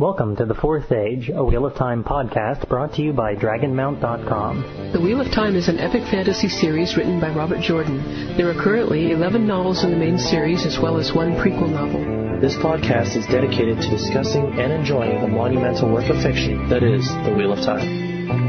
Welcome to The Fourth Age, a Wheel of Time podcast brought to you by DragonMount.com. The Wheel of Time is an epic fantasy series written by Robert Jordan. There are currently 11 novels in the main series as well as one prequel novel. This podcast is dedicated to discussing and enjoying the monumental work of fiction that is The Wheel of Time.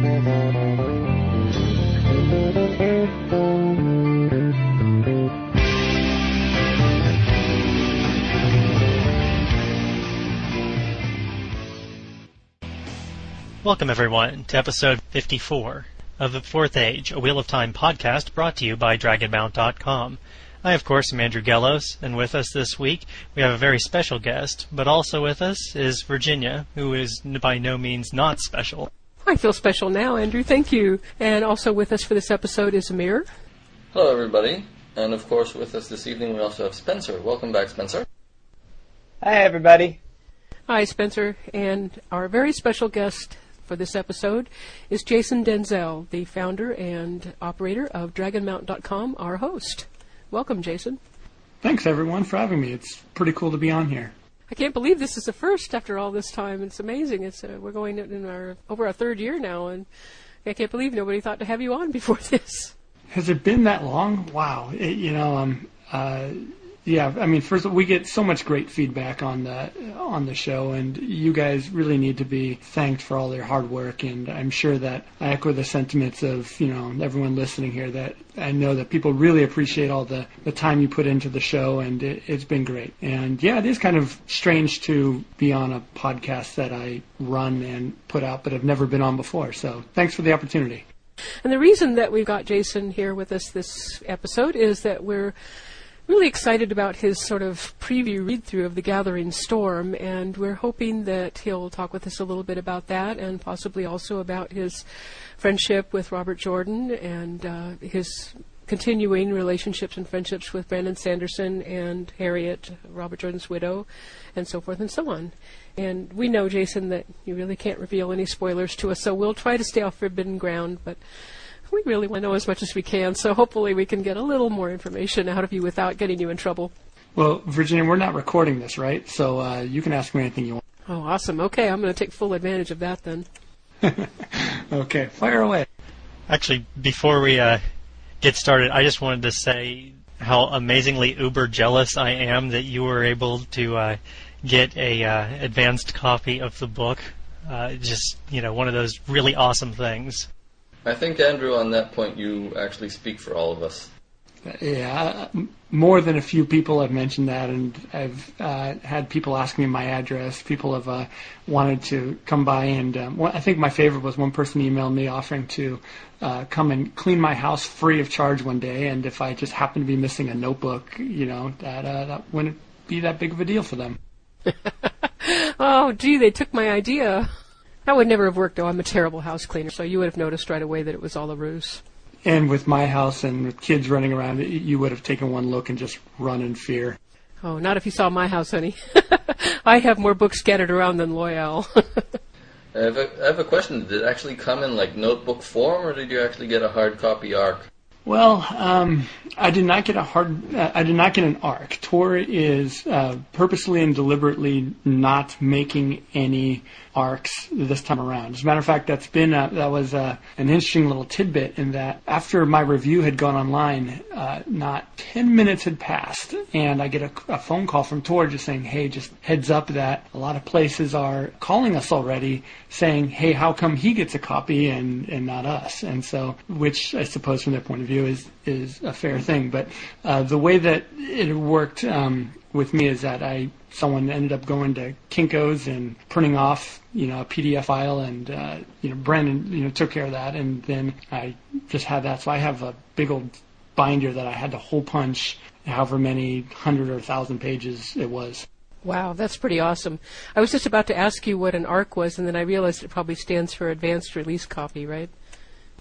Welcome, everyone, to episode 54 of The Fourth Age, a Wheel of Time podcast brought to you by DragonMount.com. I, of course, am Andrew Gellos, and with us this week we have a very special guest, but also with us is Virginia, who is by no means not special. I feel special now, Andrew. Thank you. And also with us for this episode is Amir. Hello, everybody. And, of course, with us this evening we also have Spencer. Welcome back, Spencer. Hi, everybody. Hi, Spencer. And our very special guest for this episode is Jason Denzel, the founder and operator of DragonMount.com, our host. Welcome, Jason. Thanks, everyone, for having me. It's pretty cool to be on here. I can't believe this is the first after all this time. It's amazing. We're going in over our third year now, and I can't believe nobody thought to have you on before this. Has it been that long? Wow. Yeah, I mean, first of all, we get so much great feedback on the show, and you guys really need to be thanked for all your hard work, and I'm sure that I echo the sentiments of, everyone listening here, that I know that people really appreciate all the time you put into the show, and it's been great. And yeah, it is kind of strange to be on a podcast that I run and put out, but have never been on before, so thanks for the opportunity. And the reason that we've got Jason here with us this episode is that we're really excited about his sort of preview read-through of The Gathering Storm, and we're hoping that he'll talk with us a little bit about that and possibly also about his friendship with Robert Jordan and his continuing relationships and friendships with Brandon Sanderson and Harriet, Robert Jordan's widow, and so forth and so on. And we know, Jason, that you really can't reveal any spoilers to us, so we'll try to stay off forbidden ground, but we really want to know as much as we can, so hopefully we can get a little more information out of you without getting you in trouble. Well, Virginia, we're not recording this, right? So you can ask me anything you want. Oh, awesome. Okay, I'm going to take full advantage of that then. Okay, fire away. Actually, before we get started, I just wanted to say how amazingly uber jealous I am that you were able to get a advanced copy of the book. Just, one of those really awesome things. I think, Andrew, on that point, you actually speak for all of us. Yeah, more than a few people have mentioned that, and I've had people ask me my address. People have wanted to come by, and I think my favorite was one person emailed me offering to come and clean my house free of charge one day, and if I just happened to be missing a notebook, that wouldn't be that big of a deal for them. Oh, gee, they took my idea. That would never have worked, though. I'm a terrible house cleaner, so you would have noticed right away that it was all a ruse. And with my house and with kids running around, you would have taken one look and just run in fear. Oh, not if you saw my house, honey. I have more books scattered around than Loyal. I have a question. Did it actually come in, notebook form, or did you actually get a hard copy ARC? Well, I did not get an ARC. Tor is purposely and deliberately not making any ARCs this time around. As a matter of fact, that was an interesting little tidbit in that after my review had gone online, not 10 minutes had passed, and I get a phone call from Tor just saying, hey, just heads up that a lot of places are calling us already saying, hey, how come he gets a copy and not us? And so, which I suppose from their point of view is a fair thing. But the way that it worked with me is that someone ended up going to Kinko's and printing off a PDF file, and Brandon took care of that, and then I just had that. So I have a big old binder that I had to hole punch however many 100 or 1,000 pages it was. Wow, that's pretty awesome. I was just about to ask you what an ARC was, and then I realized it probably stands for Advanced Release Copy, right?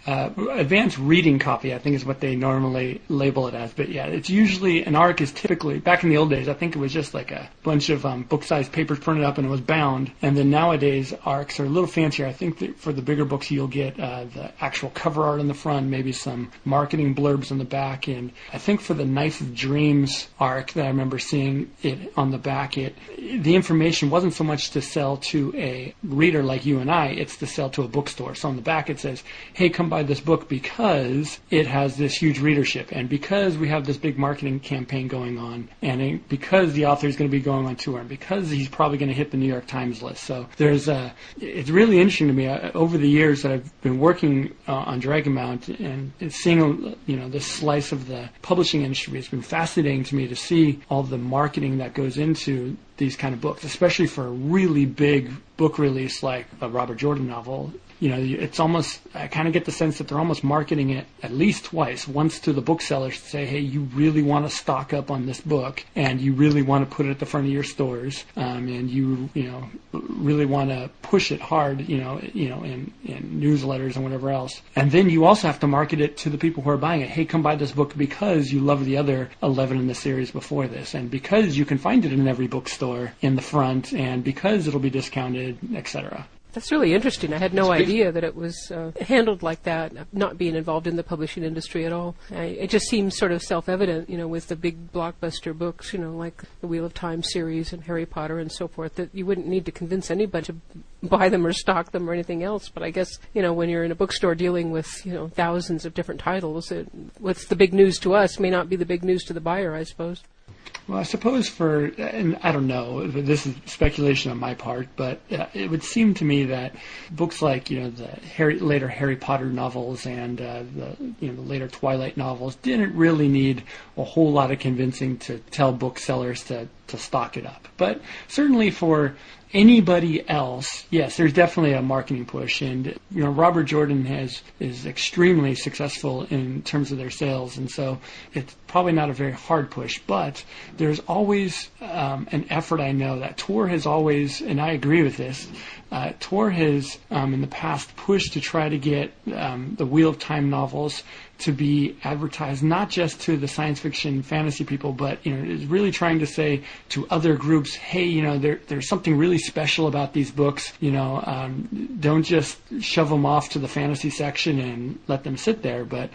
advanced reading copy, I think is what they normally label it as. But yeah, it's usually, an ARC is typically, back in the old days, I think it was just like a bunch of book-sized papers printed up and it was bound. And then nowadays, ARCs are a little fancier. I think that for the bigger books, you'll get the actual cover art in the front, maybe some marketing blurbs in the back. And I think for the Knife of Dreams ARC that I remember seeing it on the back, the information wasn't so much to sell to a reader like you and I, it's to sell to a bookstore. So on the back it says, hey, come buy this book because it has this huge readership, and because we have this big marketing campaign going on, and because the author is going to be going on tour, and because he's probably going to hit the New York Times list. So it's really interesting to me over the years that I've been working on Dragonmount and seeing this slice of the publishing industry. It's been fascinating to me to see all the marketing that goes into these kind of books, especially for a really big book release like a Robert Jordan novel. It's almost, I kind of get the sense that they're almost marketing it at least twice. Once to the booksellers to say, hey, you really want to stock up on this book, and you really want to put it at the front of your stores, and you really want to push it hard, in newsletters and whatever else. And then you also have to market it to the people who are buying it. Hey, come buy this book because you love the other 11 in the series before this, and because you can find it in every bookstore in the front, and because it'll be discounted, etc. That's really interesting. I had no idea that it was handled like that, not being involved in the publishing industry at all. It just seems sort of self-evident, with the big blockbuster books, like the Wheel of Time series and Harry Potter and so forth, that you wouldn't need to convince anybody to buy them or stock them or anything else. But I guess, when you're in a bookstore dealing with, thousands of different titles, what's the big news to us may not be the big news to the buyer, I suppose. Well, I suppose and I don't know, this is speculation on my part, but it would seem to me that books like, the later Harry Potter novels and the later Twilight novels didn't really need a whole lot of convincing to tell booksellers to stock it up. But certainly for anybody else, yes, there's definitely a marketing push, and Robert Jordan is extremely successful in terms of their sales, and so it's probably not a very hard push. But there's always an effort. I know that Tor has always, and I agree with this. Tor has in the past pushed to try to get the Wheel of Time novels to be advertised not just to the science fiction fantasy people, but is really trying to say to other groups, hey, there's something really special about these books. Don't just shove them off to the fantasy section and let them sit there, but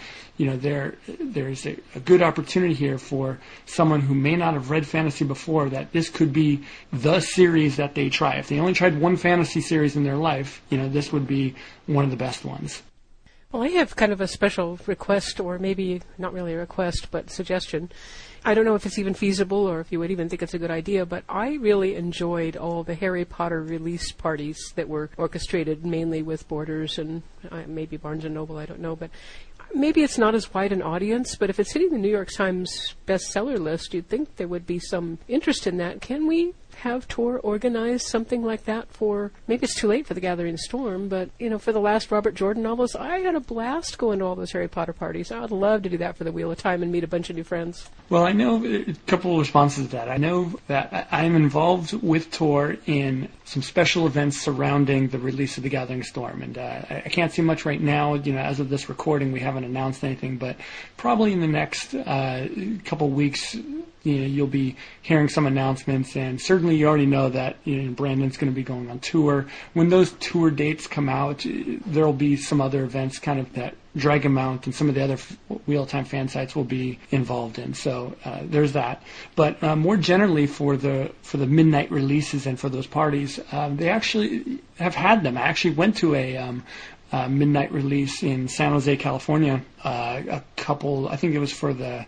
there's a good opportunity here for someone who may not have read fantasy before, that this could be the series that they try. If they only tried one fantasy series in their life, this would be one of the best ones. Well, I have kind of a special request, or maybe not really a request, but suggestion. I don't know if it's even feasible or if you would even think it's a good idea, but I really enjoyed all the Harry Potter release parties that were orchestrated mainly with Borders and maybe Barnes & Noble, I don't know, but maybe it's not as wide an audience, but if it's hitting the New York Times bestseller list, you'd think there would be some interest in that. Can we have Tor organize something like that for, maybe it's too late for The Gathering Storm, but, for the last Robert Jordan novels? I had a blast going to all those Harry Potter parties. I would love to do that for the Wheel of Time and meet a bunch of new friends. Well, I know a couple of responses to that. I know that I'm involved with Tor in some special events surrounding the release of The Gathering Storm, and I can't see much right now. As of this recording, we haven't announced anything, but probably in the next couple weeks, you'll be hearing some announcements, and certainly you already know that Brandon's going to be going on tour. When those tour dates come out, there'll be some other events kind of that Dragonmount and some of the other Wheel of Time fan sites will be involved in. So there's that. But more generally for the midnight releases and for those parties, they actually have had them. I actually went to a midnight release in San Jose, California. A couple, I think it was for the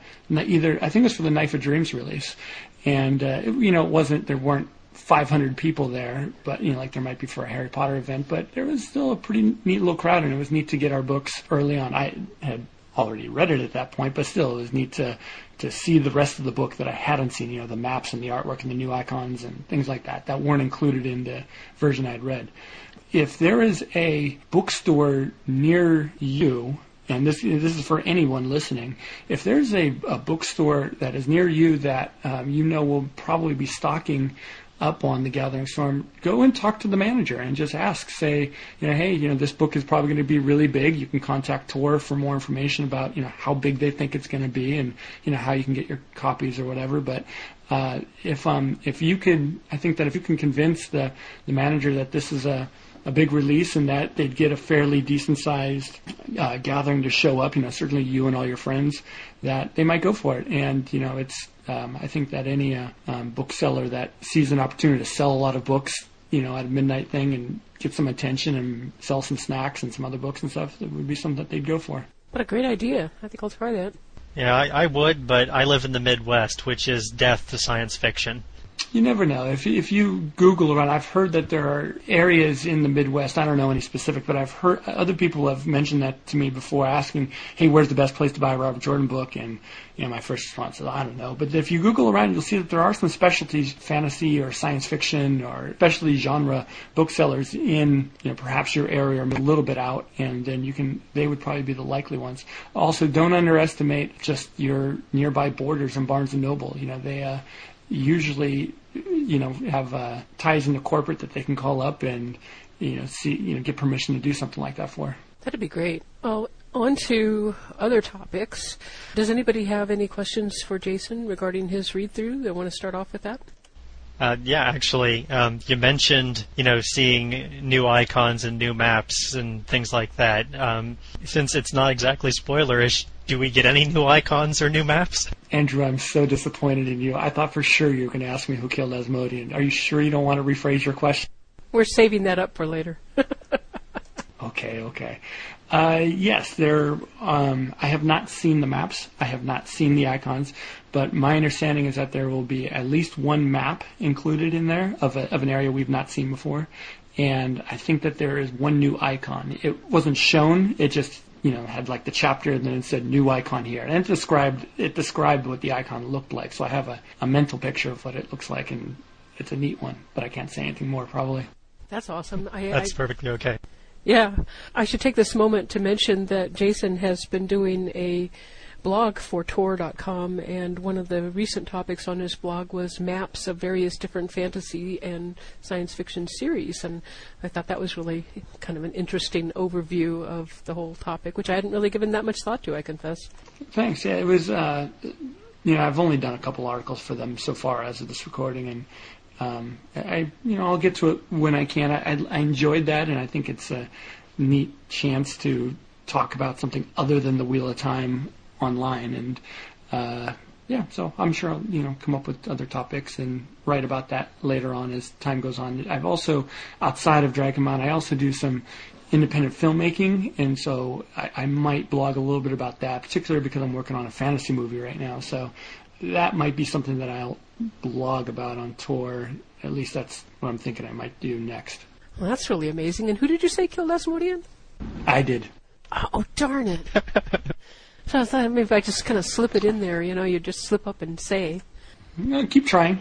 Knife of Dreams release, and there weren't 500 people there, but like there might be for a Harry Potter event, but there was still a pretty neat little crowd, and it was neat to get our books early on. I had already read it at that point, but still it was neat to see the rest of the book that I hadn't seen, the maps and the artwork and the new icons and things like that weren't included in the version I'd read. If there is a bookstore near you, and this is for anyone listening, if there's a bookstore that is near you that will probably be stocking up on the Gathering Storm, go and talk to the manager and just ask, say, hey, this book is probably going to be really big. You can contact Tor for more information about, how big they think it's going to be and, how you can get your copies or whatever. But if you can, I think that if you can convince the manager that this is a big release and that they'd get a fairly decent-sized gathering to show up, certainly you and all your friends, that they might go for it. And, it's I think that any bookseller that sees an opportunity to sell a lot of books, at a midnight thing and get some attention and sell some snacks and some other books and stuff, it would be something that they'd go for. What a great idea. I think I'll try that. Yeah, I would, but I live in the Midwest, which is death to science fiction. You never know. If you Google around, I've heard that there are areas in the Midwest, I don't know any specific, but I've heard other people have mentioned that to me before, asking, hey, where's the best place to buy a Robert Jordan book? And, my first response is, I don't know. But if you Google around, you'll see that there are some specialties, fantasy or science fiction or especially genre booksellers in, perhaps your area or a little bit out, and then they would probably be the likely ones. Also, don't underestimate just your nearby Borders and Barnes & Noble. They usually, have ties into corporate that they can call up and, get permission to do something like that for. That'd be great. Well, on to other topics. Does anybody have any questions for Jason regarding his read-through? They want to start off with that? Yeah, actually, you mentioned, seeing new icons and new maps and things like that. Since it's not exactly spoilerish, do we get any new icons or new maps? Andrew, I'm so disappointed in you. I thought for sure you were going to ask me who killed Asmodean. Are you sure you don't want to rephrase your question? We're saving that up for later. Okay. Yes, I have not seen the maps. I have not seen the icons, but my understanding is that there will be at least one map included in there of an area we've not seen before, and I think that there is one new icon. It wasn't shown. It just had like the chapter and then it said new icon here, and it described what the icon looked like. So I have a mental picture of what it looks like, and it's a neat one, but I can't say anything more probably. That's awesome. That's perfectly okay. Yeah. I should take this moment to mention that Jason has been doing a blog for Tor.com, and one of the recent topics on his blog was maps of various different fantasy and science fiction series, and I thought that was really kind of an interesting overview of the whole topic, which I hadn't really given that much thought to, I confess. Thanks. Yeah, it was, I've only done a couple articles for them so far as of this recording, and I'll get to it when I can. I enjoyed that, and I think it's a neat chance to talk about something other than the Wheel of Time online. And so I'm sure I'll come up with other topics and write about that later on as time goes on. I've also, outside of Dragonmount, I also do some independent filmmaking, and so I might blog a little bit about that, particularly because I'm working on a fantasy movie right now. So that might be something that I'll blog about on Tor. At least that's what I'm thinking I might do next. Well, that's really amazing. And who did you say killed Asmodean? I did. Oh, darn it. So I thought maybe if I just kind of slip it in there, you just slip up and say. Keep trying.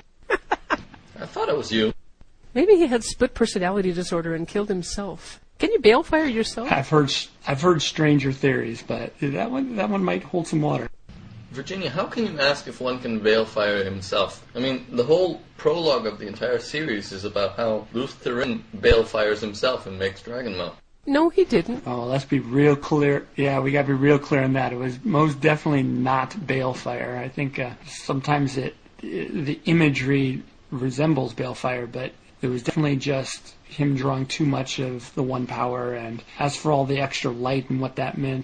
I thought it was you. Maybe he had split personality disorder and killed himself. Can you balefire yourself? I've heard stranger theories, but that one might hold some water. Virginia, how can you ask if one can balefire himself? I mean, the whole prologue of the entire series is about how Luthien balefires himself and makes Dragonmount. No, he didn't. Oh, let's be real clear. Yeah, we got to be real clear on that. It was most definitely not balefire. I think sometimes the imagery resembles balefire, but it was definitely just him drawing too much of the one power. And as for all the extra light and what that meant,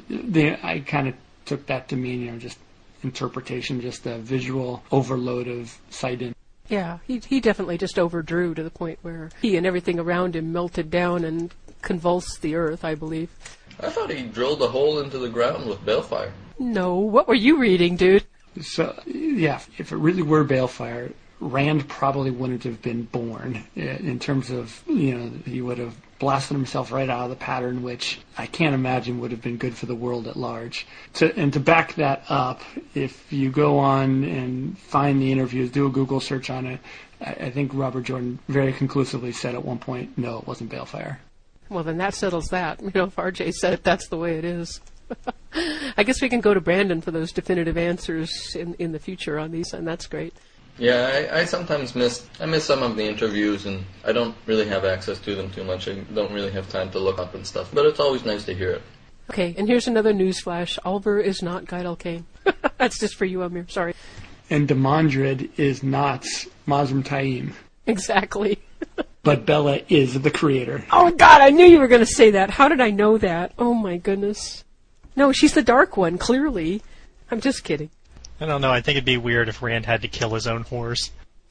I kind of took that to mean, just interpretation, just a visual overload of sight. Yeah, he definitely just overdrew to the point where he and everything around him melted down and convulsed the earth, I believe. I thought he drilled a hole into the ground with balefire. No, what were you reading, dude? So, yeah, if it really were balefire, Rand probably wouldn't have been born in terms of, he would have blasted himself right out of the pattern, which I can't imagine would have been good for the world at large. And to back that up, if you go on and find the interviews, do a Google search on it, I think Robert Jordan very conclusively said at one point, no, it wasn't balefire. Well, then that settles that. If RJ said it, that's the way it is. I guess we can go to Brandon for those definitive answers in the future on these, and that's great. Yeah, I sometimes miss some of the interviews, and I don't really have access to them too much. I don't really have time to look up and stuff, but it's always nice to hear it. Okay, and here's another news flash. Oliver is not Guy Kane. That's just for you, Amir. Sorry. And Demandred is not Mazrim Taim. Exactly. But Bella is the creator. Oh, God, I knew you were going to say that. How did I know that? Oh, my goodness. No, she's the Dark One, clearly. I'm just kidding. I don't know. I think it'd be weird if Rand had to kill his own horse.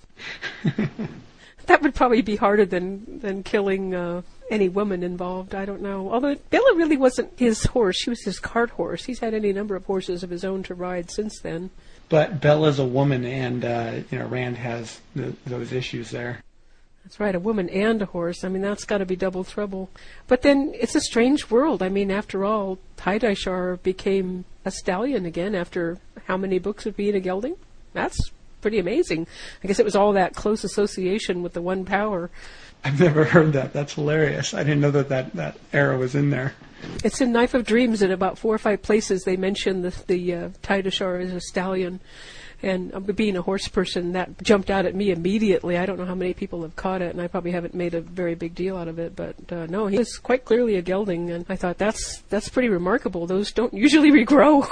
That would probably be harder than killing any woman involved. I don't know. Although Bella really wasn't his horse. She was his cart horse. He's had any number of horses of his own to ride since then. But Bella's a woman, and Rand has those issues there. That's right, a woman and a horse. I mean, that's got to be double trouble. But then it's a strange world. I mean, after all, Tidashar became a stallion again after how many books of being a gelding? That's pretty amazing. I guess it was all that close association with the one power. I've never heard that. That's hilarious. I didn't know that era was in there. It's in Knife of Dreams. In about 4 or 5 places they mention the Tidashar as a stallion. And being a horse person, that jumped out at me immediately. I don't know how many people have caught it, and I probably haven't made a very big deal out of it. But no, he was quite clearly a gelding, and I thought that's pretty remarkable. Those don't usually regrow.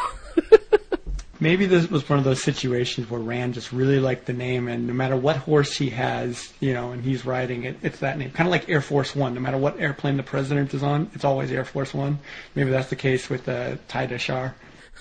Maybe this was one of those situations where Rand just really liked the name, and no matter what horse he has, and he's riding it, it's that name. Kind of like Air Force One. No matter what airplane the president is on, it's always Air Force One. Maybe that's the case with Tidashar.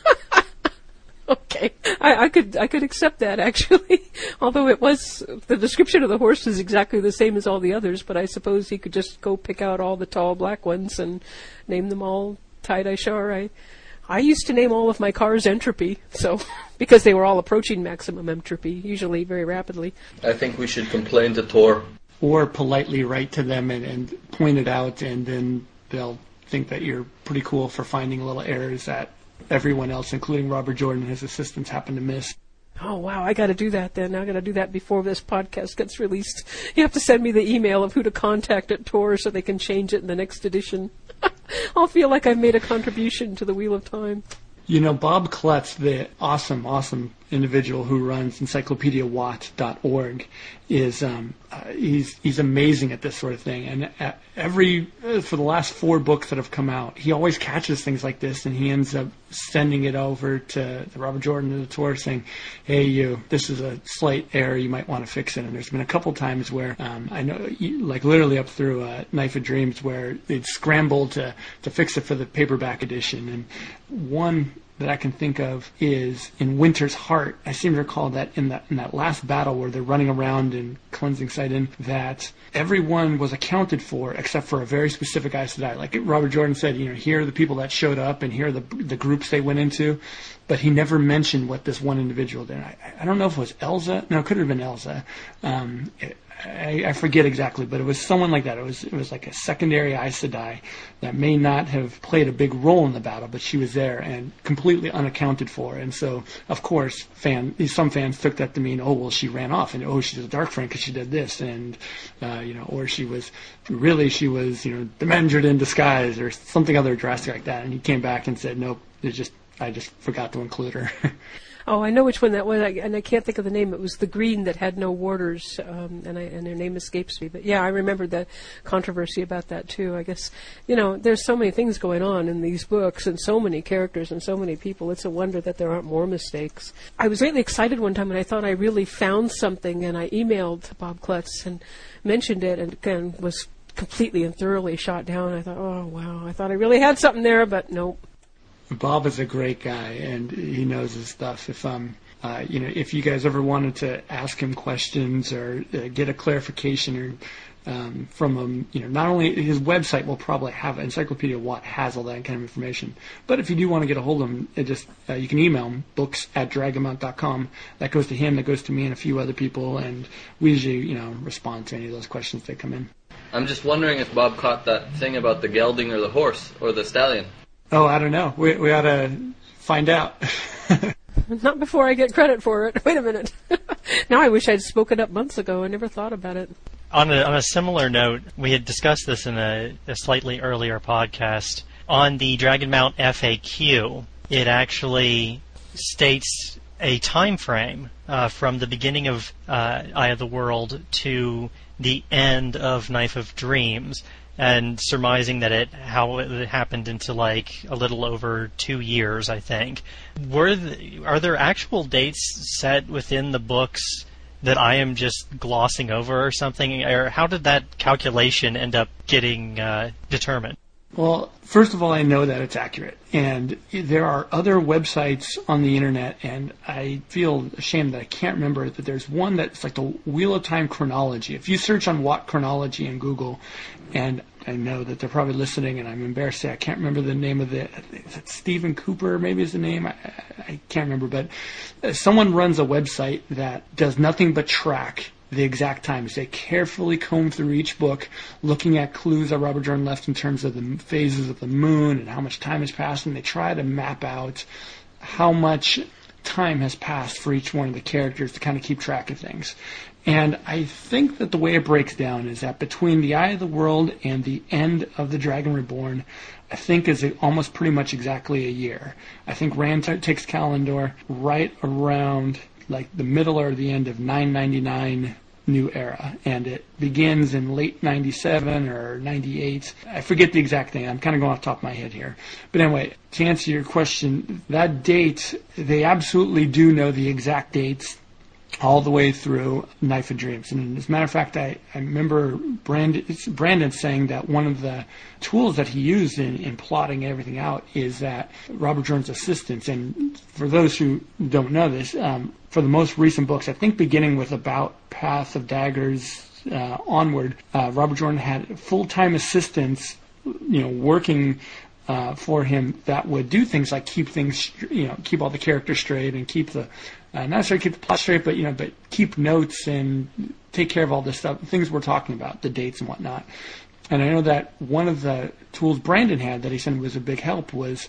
Okay, I could accept that actually. Although the description of the horse is exactly the same as all the others, but I suppose he could just go pick out all the tall black ones and name them all Tidashar. I used to name all of my cars Entropy, so because they were all approaching maximum entropy, usually very rapidly. I think we should complain to Tor. Or politely write to them and point it out, and then they'll think that you're pretty cool for finding little errors that everyone else, including Robert Jordan and his assistants, happen to miss. Oh, wow, I got to do that then. I got to do that before this podcast gets released. You have to send me the email of who to contact at Tor so they can change it in the next edition. I'll feel like I've made a contribution to the Wheel of Time. Bob Klutz, the awesome individual who runs encyclopediawatt.org, is he's amazing at this sort of thing. And for the last 4 books that have come out, he always catches things like this, and he ends up sending it over to Robert Jordan and the Tor, saying, "Hey, this is a slight error. You might want to fix it." And there's been a couple times where I know, like literally up through Knife of Dreams, where they'd scrambled to fix it for the paperback edition. And one that I can think of is in Winter's Heart. I seem to recall that in that last battle where they're running around and cleansing Sidon, that everyone was accounted for except for a very specific Aes Sedai. Like Robert Jordan said, here are the people that showed up and here are the groups they went into, but he never mentioned what this one individual did. I don't know if it was Elza. No, it could have been Elza. I forget exactly, but it was someone like that. It was like a secondary Aes Sedai that may not have played a big role in the battle, but she was there and completely unaccounted for. And so, of course, some fans took that to mean, oh, well, she ran off, and she's a Darkfang because she did this, and or she was Demandred in disguise or something other drastic like that. And he came back and said, nope, I just forgot to include her. Oh, I know which one that was, and I can't think of the name. It was the green that had no warders, and their name escapes me. But yeah, I remember the controversy about that too. I guess, there's so many things going on in these books, and so many characters and so many people. It's a wonder that there aren't more mistakes. I was really excited one time, and I thought I really found something, and I emailed Bob Klutz and mentioned it, and again was completely and thoroughly shot down. I thought, oh wow, I thought I really had something there, but nope. Bob is a great guy, and he knows his stuff. If you guys ever wanted to ask him questions or get a clarification from him, not only his website will probably have Encyclopedia Watt has all that kind of information, but if you do want to get a hold of him, you can email him books@dragonmount.com. That goes to him, that goes to me and a few other people, and we usually respond to any of those questions that come in. I'm just wondering if Bob caught that thing about the gelding or the horse or the stallion. Oh, I don't know. We ought to find out. Not before I get credit for it. Wait a minute. Now I wish I'd spoken up months ago. I never thought about it. On a similar note, we had discussed this in a slightly earlier podcast. On the Dragonmount FAQ, it actually states a time frame from the beginning of Eye of the World to the end of Knife of Dreams, and surmising that how it happened into like a little over 2 years, I think. Are there actual dates set within the books that I am just glossing over or something? Or how did that calculation end up getting determined? Well, first of all, I know that it's accurate. And there are other websites on the internet, and I feel ashamed that I can't remember that there's one that's like the Wheel of Time chronology. If you search on Watt chronology in Google, and I know that they're probably listening, and I'm embarrassed to say I can't remember the name of it. Is it Stephen Cooper, maybe is the name? I can't remember. But someone runs a website that does nothing but track the exact times. They carefully comb through each book, looking at clues that Robert Jordan left in terms of the phases of the moon and how much time has passed, and they try to map out how much time has passed for each one of the characters to kind of keep track of things. And I think that the way it breaks down is that between the Eye of the World and the end of The Dragon Reborn, I think is almost pretty much exactly a year. I think Rand takes Kalimdor right around like the middle or the end of 999 New Era, and it begins in late 97 or 98. I forget the exact thing. I'm kind of going off the top of my head here. But anyway, to answer your question, that date, they absolutely do know the exact dates all the way through Knife of Dreams. And as a matter of fact, I remember Brandon saying that one of the tools that he used in plotting everything out is that Robert Jordan's assistants, and for those who don't know this, for the most recent books, I think beginning with about Path of Daggers onward, Robert Jordan had full-time assistants, working for him that would do things like keep all the characters straight and keep the not necessarily keep the plot straight, but keep notes and take care of all this stuff, things we're talking about, the dates and whatnot. And I know that one of the tools Brandon had that he said was a big help was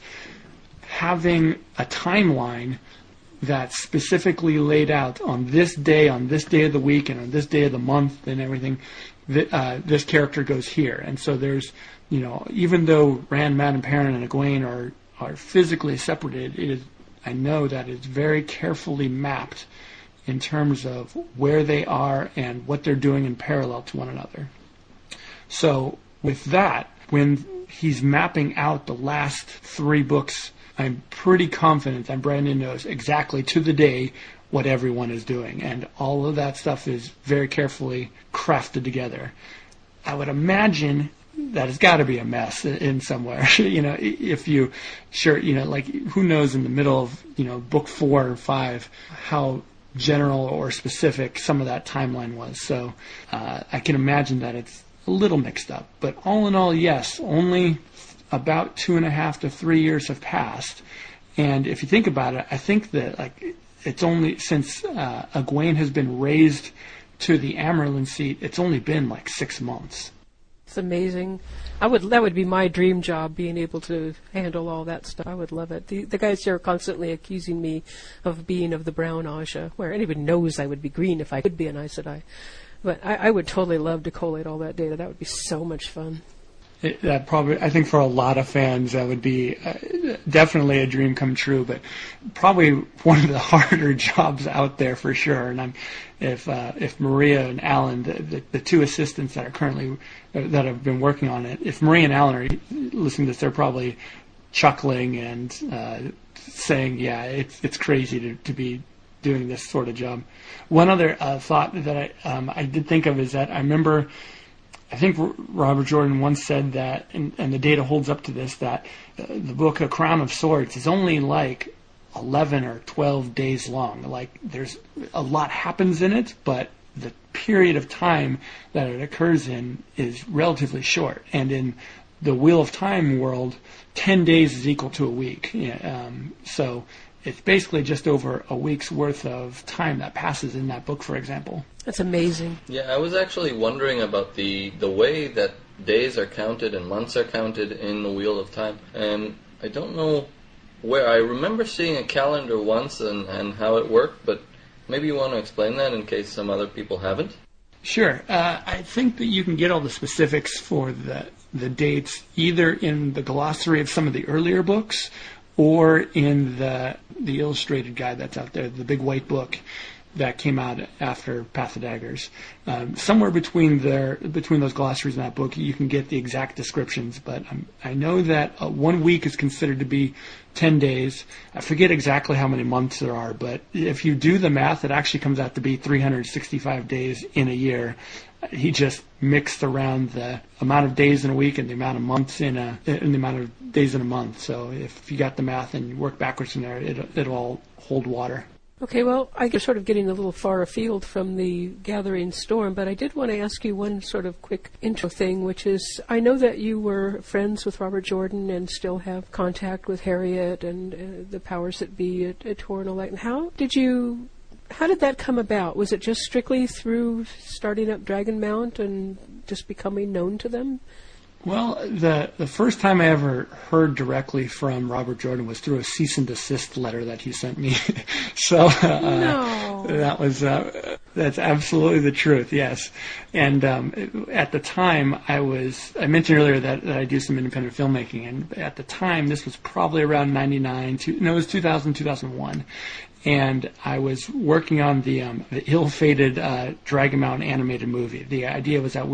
having a timeline that's specifically laid out on this day of the week, and on this day of the month and everything. This character goes here, and so there's, even though Rand, Madame Perrin, and Egwene are physically separated, I know that it's very carefully mapped in terms of where they are and what they're doing in parallel to one another. So with that, when he's mapping out the last 3 books, I'm pretty confident that Brandon knows exactly to the day what everyone is doing, and all of that stuff is very carefully crafted together. I would imagine that it's got to be a mess in somewhere. If you, like, who knows in the middle of, book 4 or 5, how general or specific some of that timeline was. So I can imagine that it's a little mixed up. But all in all, yes, only about 2.5 to 3 years have passed. And if you think about it, I think that it's only since Egwene has been raised to the Amyrlin seat, it's only been 6 months. It's amazing. That would be my dream job, being able to handle all that stuff. I would love it. The guys here are constantly accusing me of being of the brown Aja, where anybody knows I would be green if I could be an Aes Sedai. But I would totally love to collate all that data. That would be so much fun. I think for a lot of fans, that would be definitely a dream come true, but probably one of the harder jobs out there for sure. And if Maria and Alan, the 2 assistants that have been working on it, if Maria and Alan are listening to this, they're probably chuckling and saying, "Yeah, it's crazy to be doing this sort of job." One other thought that I did think of is that I think Robert Jordan once said that, and the data holds up to this, that the book A Crown of Swords is only 11 or 12 days long. There's a lot happens in it, but the period of time that it occurs in is relatively short. And in the Wheel of Time world, 10 days is equal to a week. So it's basically just over a week's worth of time that passes in that book, for example. That's amazing. Yeah, I was actually wondering about the way that days are counted and months are counted in the Wheel of Time. And I don't know where. I remember seeing a calendar once and how it worked, but maybe you want to explain that in case some other people haven't? Sure. I think that you can get all the specifics for the dates either in the glossary of some of the earlier books or in the illustrated guide that's out there, the big white book that came out after Path of Daggers. Somewhere between those glossaries in that book, you can get the exact descriptions. But I know that 1 week is considered to be 10 days. I forget exactly how many months there are, but if you do the math, it actually comes out to be 365 days in a year. He just mixed around the amount of days in a week and the amount of months in the amount of days in a month. So if you got the math and you work backwards from there, it'll all hold water. Okay, well, I guess sort of getting a little far afield from the Gathering Storm, but I did want to ask you one sort of quick intro thing, which is, I know that you were friends with Robert Jordan and still have contact with Harriet and the powers that be at Tor and all that. And how did that come about? Was it just strictly through starting up Dragon Mount and just becoming known to them? Well, the first time I ever heard directly from Robert Jordan was through a cease and desist letter that he sent me. So No. That's absolutely the truth. Yes, and at the time I mentioned earlier that I do some independent filmmaking, and at the time this was probably around 99. It was 2000, 2001. And I was working on the ill-fated Dragon Mount animated movie. The idea was that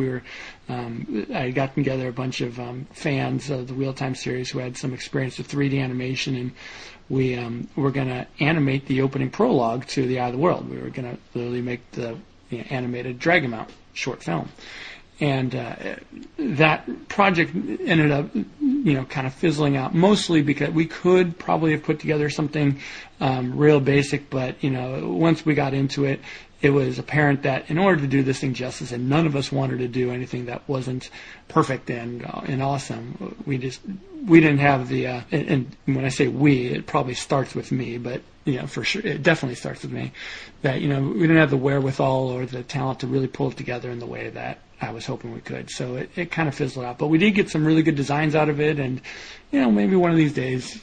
I had gotten together a bunch of fans of the Wheel of Time series who had some experience with 3D animation, and we were going to animate the opening prologue to The Eye of the World. We were going to literally make the animated Dragon Mount short film. And that project ended up, kind of fizzling out, mostly because we could probably have put together something real basic, but, once we got into it, it was apparent that in order to do this thing justice, and none of us wanted to do anything that wasn't perfect and awesome, we didn't have the, and when I say we, it probably starts with me, but, for sure, it definitely starts with me, that, we didn't have the wherewithal or the talent to really pull it together in the way that I was hoping we could. So it kind of fizzled out. But we did get some really good designs out of it, and, maybe one of these days,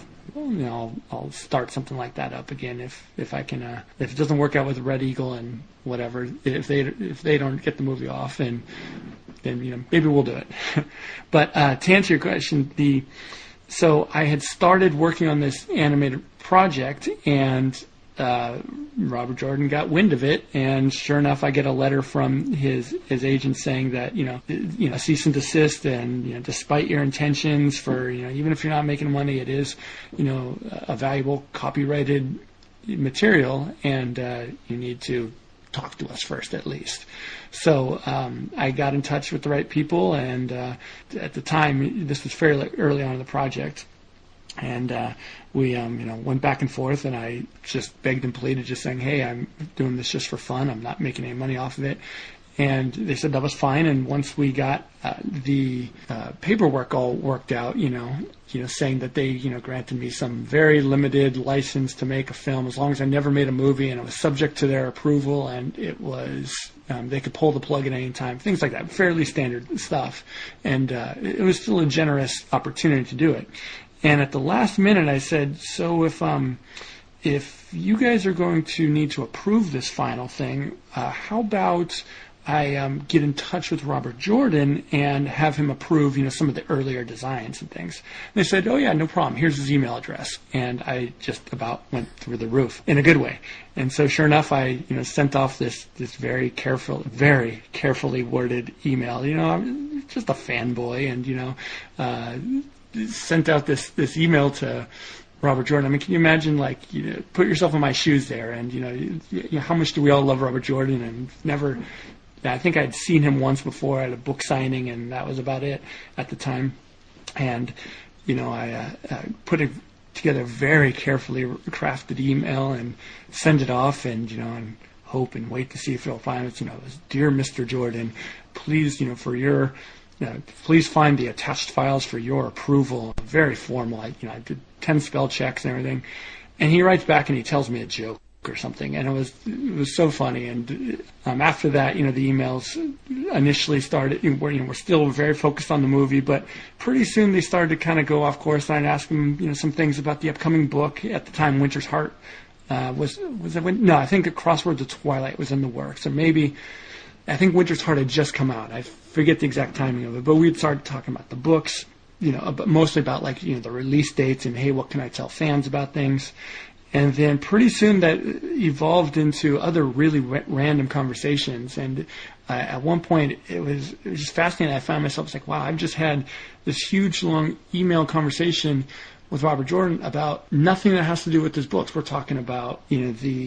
I'll start something like that up again if I can. If it doesn't work out with Red Eagle and whatever, if they don't get the movie off, then maybe we'll do it. But to answer your question, so I had started working on this animated project, and Robert Jordan got wind of it, and sure enough, I get a letter from his agent saying that cease and desist, and despite your intentions for even if you're not making money, it is a valuable copyrighted material, and you need to talk to us first at least. So I got in touch with the right people, and at the time, this was fairly early on in the project. And we went back and forth, and I just begged and pleaded, just saying, hey, I'm doing this just for fun. I'm not making any money off of it. And they said that was fine. And once we got the paperwork all worked out, saying that they granted me some very limited license to make a film as long as I never made a movie, and it was subject to their approval, and it was they could pull the plug at any time, things like that, fairly standard stuff. And it was still a generous opportunity to do it. And at the last minute, I said, so if you guys are going to need to approve this final thing, how about I get in touch with Robert Jordan and have him approve, some of the earlier designs and things. And they said, oh yeah, no problem. Here's his email address. And I just about went through the roof in a good way. And so sure enough, I sent off this very carefully worded email. I'm just a fanboy, and sent out this email to Robert Jordan. I mean, can you imagine, put yourself in my shoes there, and how much do we all love Robert Jordan? And I think I'd seen him once before at a book signing, and that was about it at the time. And I put together a very carefully crafted email and send it off, and and hope and wait to see if he'll find it. It was, dear Mr. Jordan, please please find the attached files for your approval. Very formal. I did 10 spell checks and everything. And he writes back and he tells me a joke or something. And it was so funny. And after that, the emails initially started, we're still very focused on the movie, but pretty soon they started to kind of go off course. I'd ask him, some things about the upcoming book. At the time, Winter's Heart was it when? No, I think Crosswords of Twilight was in the works. Or maybe, I think Winter's Heart had just come out. I forget the exact timing of it, but we'd started talking about the books, mostly about like, the release dates and, hey, what can I tell fans about things? And then pretty soon that evolved into other really random conversations. And at one point, it was just fascinating. I found myself like, wow, I've just had this huge, long email conversation with Robert Jordan about nothing that has to do with his books. We're talking about, I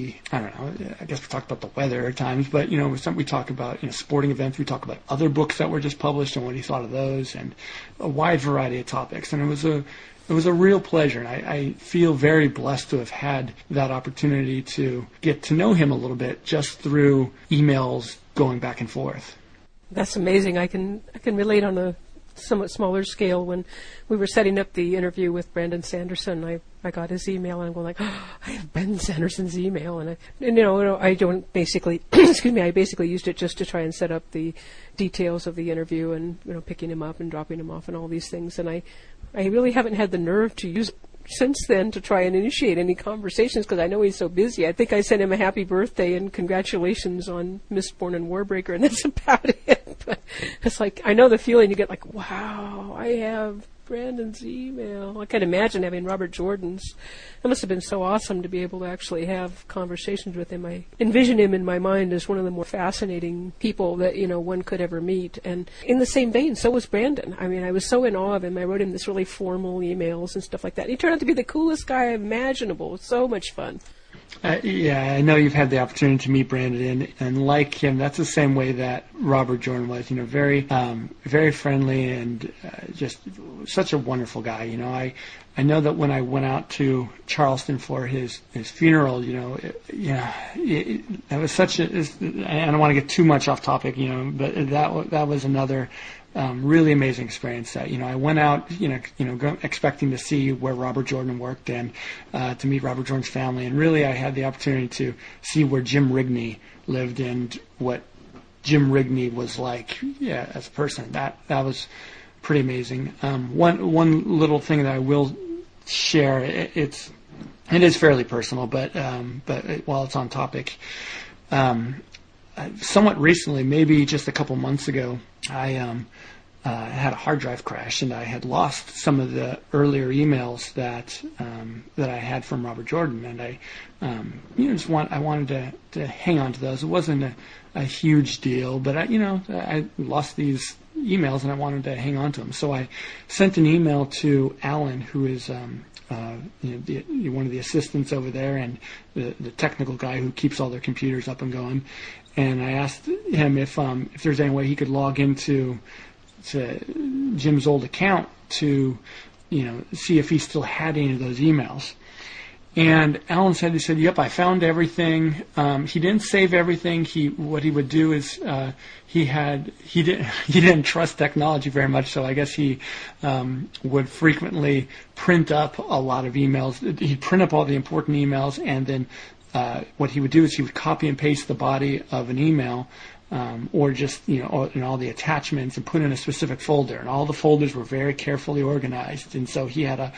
guess we talked about the weather at times, but, we talk about, sporting events. We talk about other books that were just published and what he thought of those, and a wide variety of topics. And it was a real pleasure, and I feel very blessed to have had that opportunity to get to know him a little bit just through emails going back and forth. That's amazing. I can relate on a somewhat smaller scale. When we were setting up the interview with Brandon Sanderson, I got his email, and I'm going like, oh, I have Brandon Sanderson's email, and I don't basically, I basically used it just to try and set up the details of the interview and picking him up and dropping him off and all these things, and I really haven't had the nerve to use it since then to try and initiate any conversations because I know he's so busy. I think I sent him a happy birthday and congratulations on Mistborn and Warbreaker, and that's about it. But it's like, I know the feeling you get like, wow, I have Brandon's email. I can imagine having Robert Jordan's. It must have been so awesome to be able to actually have conversations with him. I envision him in my mind as one of the more fascinating people that, one could ever meet. And in the same vein, so was Brandon. I mean, I was so in awe of him. I wrote him this really formal emails and stuff like that. He turned out to be the coolest guy imaginable. It was so much fun. I know you've had the opportunity to meet Brandon, and like him, that's the same way that Robert Jordan was. Very, very friendly and just such a wonderful guy. I know that when I went out to Charleston for his funeral, that was such a. I don't want to get too much off topic, but that was another. Really amazing experience. I went out, expecting to see where Robert Jordan worked and to meet Robert Jordan's family, and really I had the opportunity to see where Jim Rigney lived and what Jim Rigney was like, as a person. That was pretty amazing. One little thing that I will share, it is fairly personal, but while it's on topic, somewhat recently, maybe just a couple months ago, I had a hard drive crash, and I had lost some of the earlier emails that I had from Robert Jordan, and I wanted to hang on to those. It wasn't a huge deal, but I lost these emails, and I wanted to hang on to them. So I sent an email to Alan, who is one of the assistants over there and the technical guy who keeps all their computers up and going. And I asked him if there's any way he could log into Jim's old account to, see if he still had any of those emails. And Alan said, yep, I found everything. He didn't save everything. What he would do is he didn't trust technology very much, so I guess he would frequently print up a lot of emails. He'd print up all the important emails, and then what he would do is he would copy and paste the body of an email, or just and all the attachments, and put in a specific folder. And all the folders were very carefully organized. And so he had a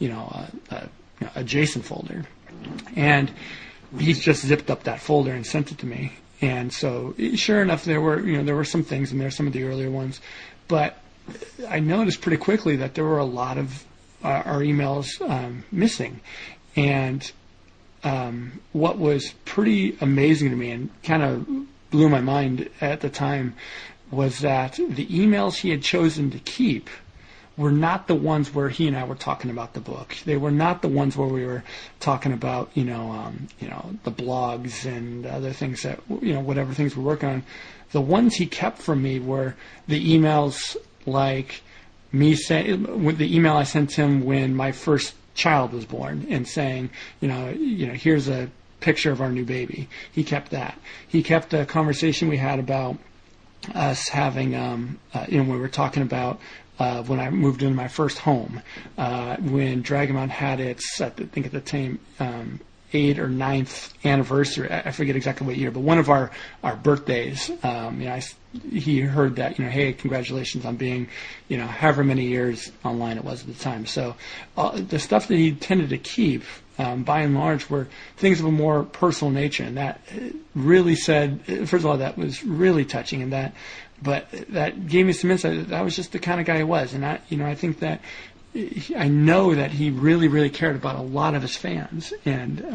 JSON folder, and he just zipped up that folder and sent it to me. And so, sure enough, there were some things in there, some of the earlier ones, but I noticed pretty quickly that there were a lot of our emails missing. And what was pretty amazing to me and kind of blew my mind at the time was that the emails he had chosen to keep were not the ones where he and I were talking about the book. They were not the ones where we were talking about, the blogs and other things that, whatever things we're working on. The ones he kept from me were the emails like me saying, with the email I sent him when my first child was born and saying, here's a picture of our new baby. He kept that. He kept a conversation we had about us having, we were talking about when I moved into my first home, when Dragamount had its, I think at the time, 8th or 9th anniversary. I forget exactly what year, but one of our birthdays. He heard that, hey, congratulations on being, however many years online it was at the time. So the stuff that he tended to keep, by and large, were things of a more personal nature, and that really said, first of all, that was really touching, but that gave me some insight that was just the kind of guy he was, and I think that. I know that he really, really cared about a lot of his fans, and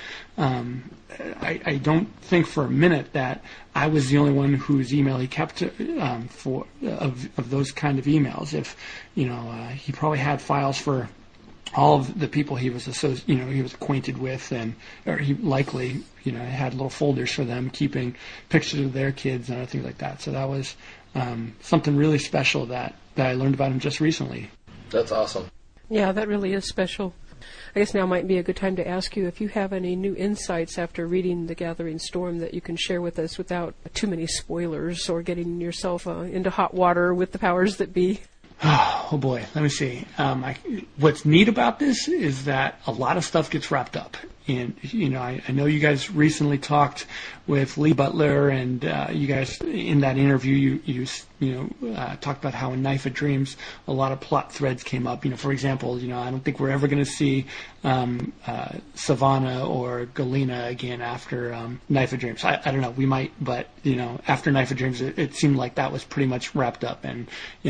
I don't think for a minute that I was the only one whose email he kept of those kind of emails. If he probably had files for all of the people he was he was acquainted with, or he likely had little folders for them, keeping pictures of their kids and other things like that. So that was something really special that I learned about him just recently. That's awesome. Yeah, that really is special. I guess now might be a good time to ask you if you have any new insights after reading The Gathering Storm that you can share with us without too many spoilers or getting yourself into hot water with the powers that be. Oh boy, let me see. What's neat about this is that a lot of stuff gets wrapped up. And, I know you guys recently talked with Lee Butler, and you guys, in that interview, you talked about how in Knife of Dreams, a lot of plot threads came up. For example, I don't think we're ever going to see Savannah or Galena again after Knife of Dreams. I don't know, we might, but, after Knife of Dreams, it seemed like that was pretty much wrapped up, and,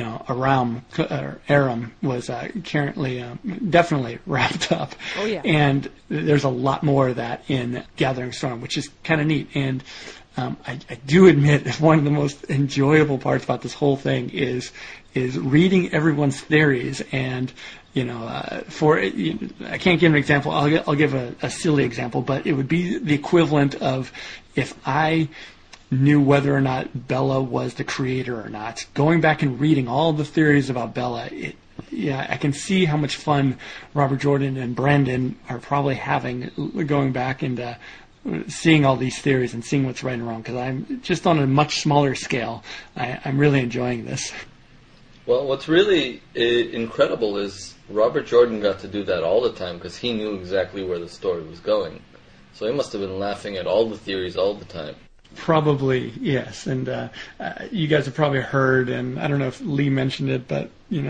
Aram was currently definitely wrapped up. Oh, yeah. And there's a lot more of that in Gathering Storm, which is kind of neat. And I do admit that one of the most enjoyable parts about this whole thing is reading everyone's theories. And I can't give an example. I'll give a silly example, but it would be the equivalent of if I knew whether or not Bella was the creator or not. Going back and reading all the theories about Bella, I can see how much fun Robert Jordan and Brandon are probably having going back and seeing all these theories and seeing what's right and wrong, because I'm just on a much smaller scale. I'm really enjoying this. Well, what's really incredible is Robert Jordan got to do that all the time because he knew exactly where the story was going. So he must have been laughing at all the theories all the time. Probably, yes. And you guys have probably heard, and I don't know if Lee mentioned it, but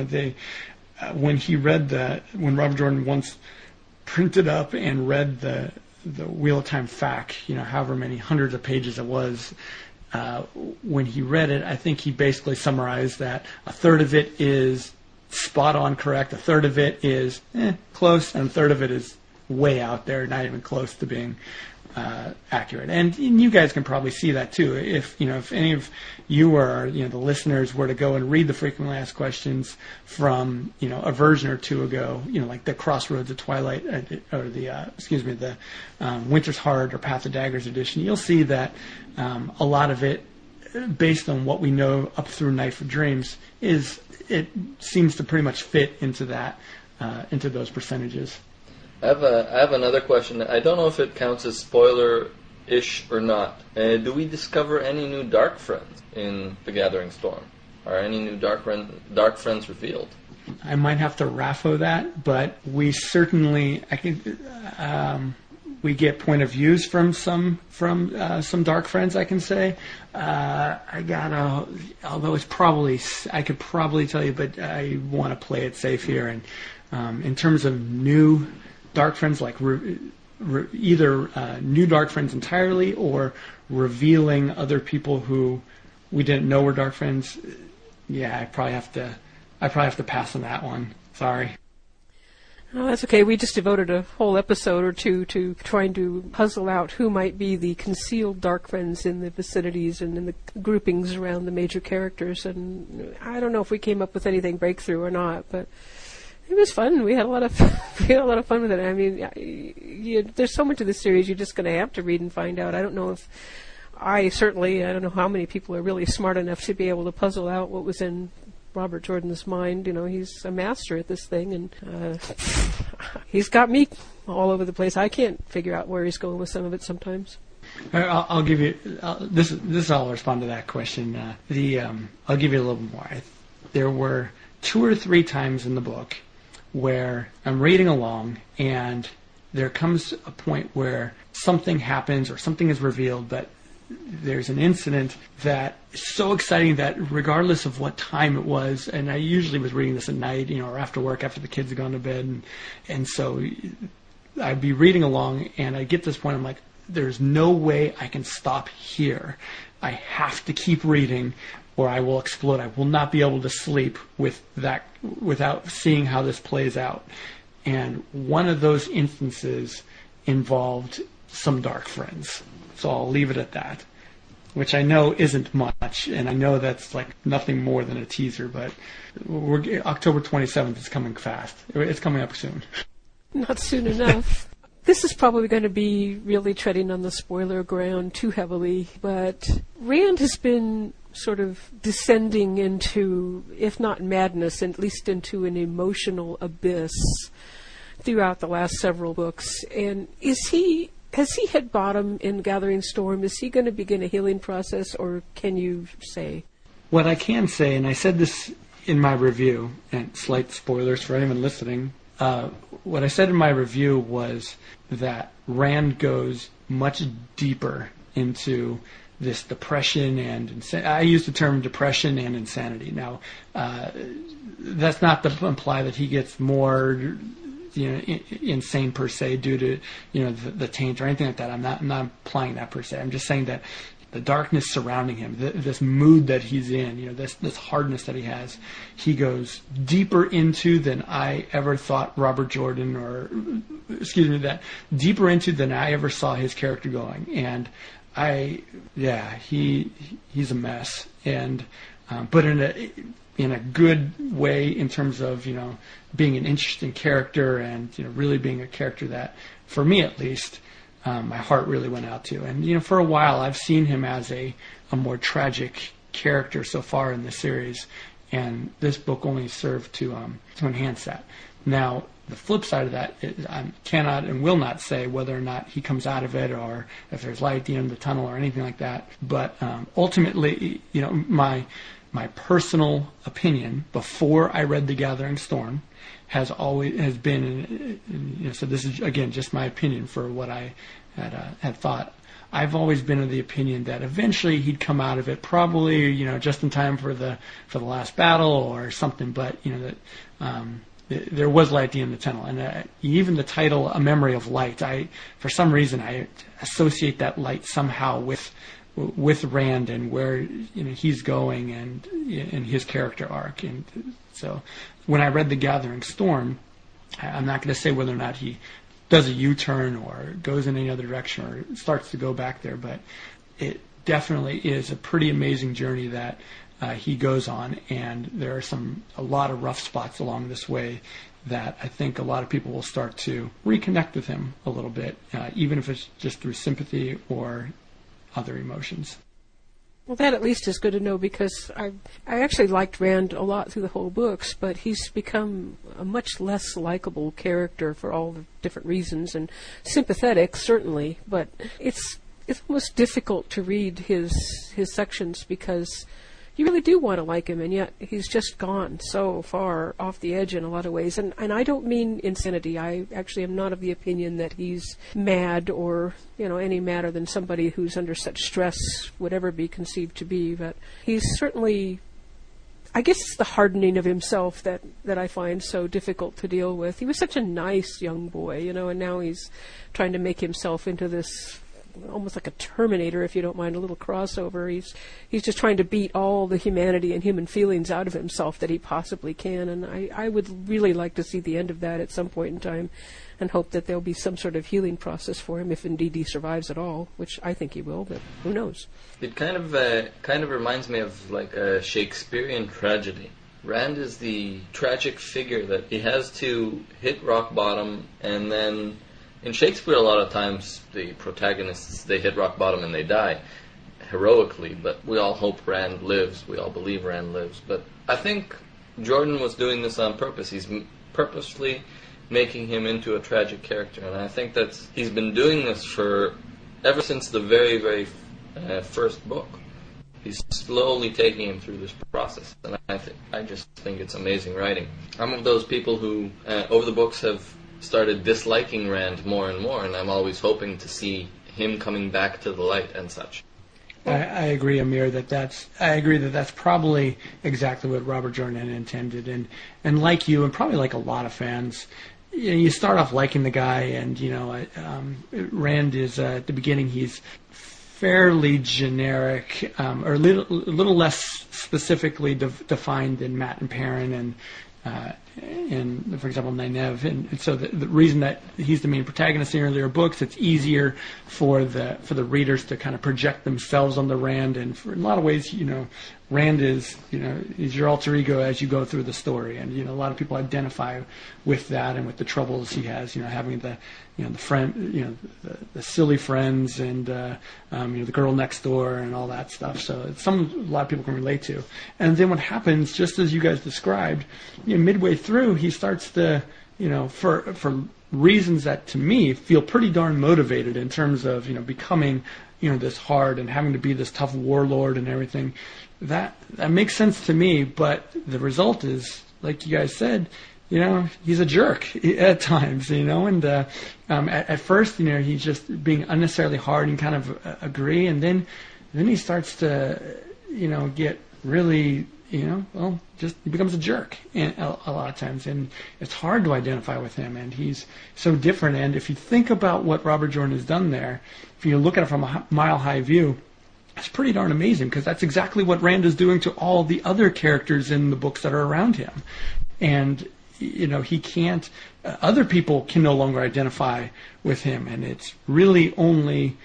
when Robert Jordan once printed up and read the Wheel of Time FAQ, however many hundreds of pages it was, when he read it, I think he basically summarized that a third of it is spot on correct, a third of it is close, and a third of it is way out there, not even close to being accurate. And you guys can probably see that too. If any of you or the listeners were to go and read the frequently asked questions from a version or two ago, like the Crossroads of Twilight or the Winter's Heart or Path of Daggers edition, you'll see that a lot of it, based on what we know up through Knife of Dreams, it seems to pretty much fit into that into those percentages. I have another question. I don't know if it counts as spoiler-ish or not. Do we discover any new Dark Friends in The Gathering Storm? Are any new Dark Friends revealed? I might have to RAFO that, but we certainly we get point of views from some Dark Friends, I can say. Although it's probably, I could probably tell you, but I want to play it safe here. And in terms of new Dark Friends, like either new Dark Friends entirely or revealing other people who we didn't know were Dark Friends, I probably have to pass on that one. Sorry. Oh, that's okay. We just devoted a whole episode or two to trying to puzzle out who might be the concealed Dark Friends in the vicinities and in the groupings around the major characters. And I don't know if we came up with anything breakthrough or not, but it was fun. We had a lot of fun with it. I mean, there's so much of this series you're just going to have to read and find out. I don't know how many people are really smart enough to be able to puzzle out what was in Robert Jordan's mind. He's a master at this thing, and he's got me all over the place. I can't figure out where he's going with some of it sometimes. I'll give you this. I'll respond to that question. I'll give you a little more. There were 2 or 3 times in the book where I'm reading along and there comes a point where something happens or something is revealed, but there's an incident that is so exciting that regardless of what time it was, and I usually was reading this at night, or after work, after the kids had gone to bed, and so I'd be reading along, and I get to this point, I'm like, there's no way I can stop here. I have to keep reading, or I will explode. I will not be able to sleep without seeing how this plays out. And one of those instances involved some dark friends. So I'll leave it at that, which I know isn't much, and I know that's like nothing more than a teaser, but October 27th is coming fast. It's coming up soon. Not soon enough. This is probably going to be really treading on the spoiler ground too heavily, but Rand has been sort of descending into, if not madness, at least into an emotional abyss throughout the last several books. And has he hit bottom in Gathering Storm? Is he going to begin a healing process, or can you say? What I can say, and I said this in my review, and slight spoilers for anyone listening, what I said in my review was that Rand goes much deeper into this depression and I use the term depression and insanity. Now, that's not to imply that he gets more insane per se due to the taint or anything like that. I'm not implying that per se. I'm just saying that the darkness surrounding him, this mood that he's in, this hardness that he has, he goes deeper into than I ever thought Robert Jordan deeper into than I ever saw his character going. And he's a mess, and but in a good way in terms of being an interesting character and really being a character that, for me at least, my heart really went out to. And for a while I've seen him as a more tragic character so far in the series, and this book only served to enhance that. Now, the flip side of that is I cannot and will not say whether or not he comes out of it or if there's light at the end of the tunnel or anything like that. But ultimately, my personal opinion before I read The Gathering Storm has been, so this is again just my opinion for what I had thought. I've always been of the opinion that eventually he'd come out of it, probably just in time for the last battle or something. But there was light at the end of the tunnel, and even the title "A Memory of Light," for some reason I associate that light somehow with Rand and where he's going and in his character arc. And so when I read The Gathering Storm, I'm not going to say whether or not he does a U-turn or goes in any other direction or starts to go back there, but it definitely is a pretty amazing journey that he goes on, and there are a lot of rough spots along this way that I think a lot of people will start to reconnect with him a little bit, even if it's just through sympathy or other emotions. Well, that at least is good to know, because I actually liked Rand a lot through the whole books, but he's become a much less likable character for all the different reasons, and sympathetic, certainly, but it's almost difficult to read his sections because you really do want to like him, and yet he's just gone so far off the edge in a lot of ways. And I don't mean insanity. I actually am not of the opinion that he's mad or, any madder than somebody who's under such stress would ever be conceived to be. But he's certainly, I guess it's the hardening of himself that I find so difficult to deal with. He was such a nice young boy, and now he's trying to make himself into this almost like a Terminator, if you don't mind a little crossover. He's just trying to beat all the humanity and human feelings out of himself that he possibly can, and I would really like to see the end of that at some point in time and hope that there'll be some sort of healing process for him, if indeed he survives at all, which I think he will, but who knows. It kind of reminds me of like a Shakespearean tragedy. Rand is the tragic figure that he has to hit rock bottom, and then in Shakespeare, a lot of times the protagonists, they hit rock bottom and they die heroically, but we all hope Rand lives. We all believe Rand lives. But I think Jordan was doing this on purpose. He's purposely making him into a tragic character, and I think that he's been doing this ever since the very, very first book. He's slowly taking him through this process, and I just think it's amazing writing. I'm of those people who, over the books, have started disliking Rand more and more, and I'm always hoping to see him coming back to the light and such. I agree, Amir, I agree that that's probably exactly what Robert Jordan intended, and like you, and probably like a lot of fans, you start off liking the guy, and Rand is at the beginning he's fairly generic, or a little less specifically defined than Mat and Perrin and for example, Nynaeve. And so the reason that he's the main protagonist in earlier books, it's easier for the readers to kind of project themselves on the Rand. And in a lot of ways, Rand is your alter ego as you go through the story. And a lot of people identify with that and with the troubles he has. Having the friend, the silly friends, and the girl next door, and all that stuff. So it's a lot of people can relate to. And then what happens, just as you guys described, midway through, he starts to, for reasons that to me feel pretty darn motivated in terms of becoming this hard and having to be this tough warlord and everything. That makes sense to me, but the result is, like you guys said, he's a jerk at times, and at first, he's just being unnecessarily hard and kind of agree, and then he starts to, get really, just he becomes a jerk a lot of times, and it's hard to identify with him, and he's so different. And if you think about what Robert Jordan has done there, if you look at it from a mile-high view, it's pretty darn amazing, because that's exactly what Rand is doing to all the other characters in the books that are around him. And he can't, other people can no longer identify with him, and it's really only,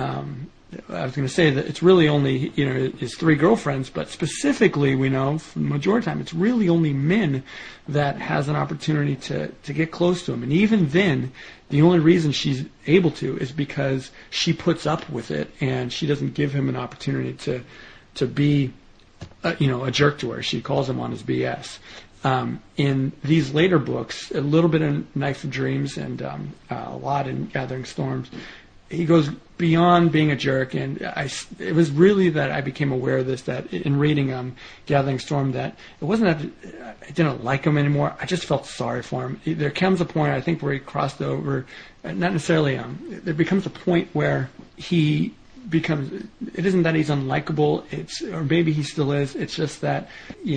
I was going to say that it's really only, his three girlfriends, but specifically, we know from the majority of the time, it's really only Min that has an opportunity to get close to him. And even then, the only reason she's able to is because she puts up with it, and she doesn't give him an opportunity to be, a jerk to her. She calls him on his BS. In these later books, a little bit in Knife of Dreams and a lot in Gathering Storms, he goes beyond being a jerk, and it was really that I became aware of this, that in reading Gathering Storm, that it wasn't that I didn't like him anymore, I just felt sorry for him. There comes a point, I think, where he crossed over, not necessarily, there becomes a point where he becomes, it isn't that he's unlikable, or maybe he still is, it's just that,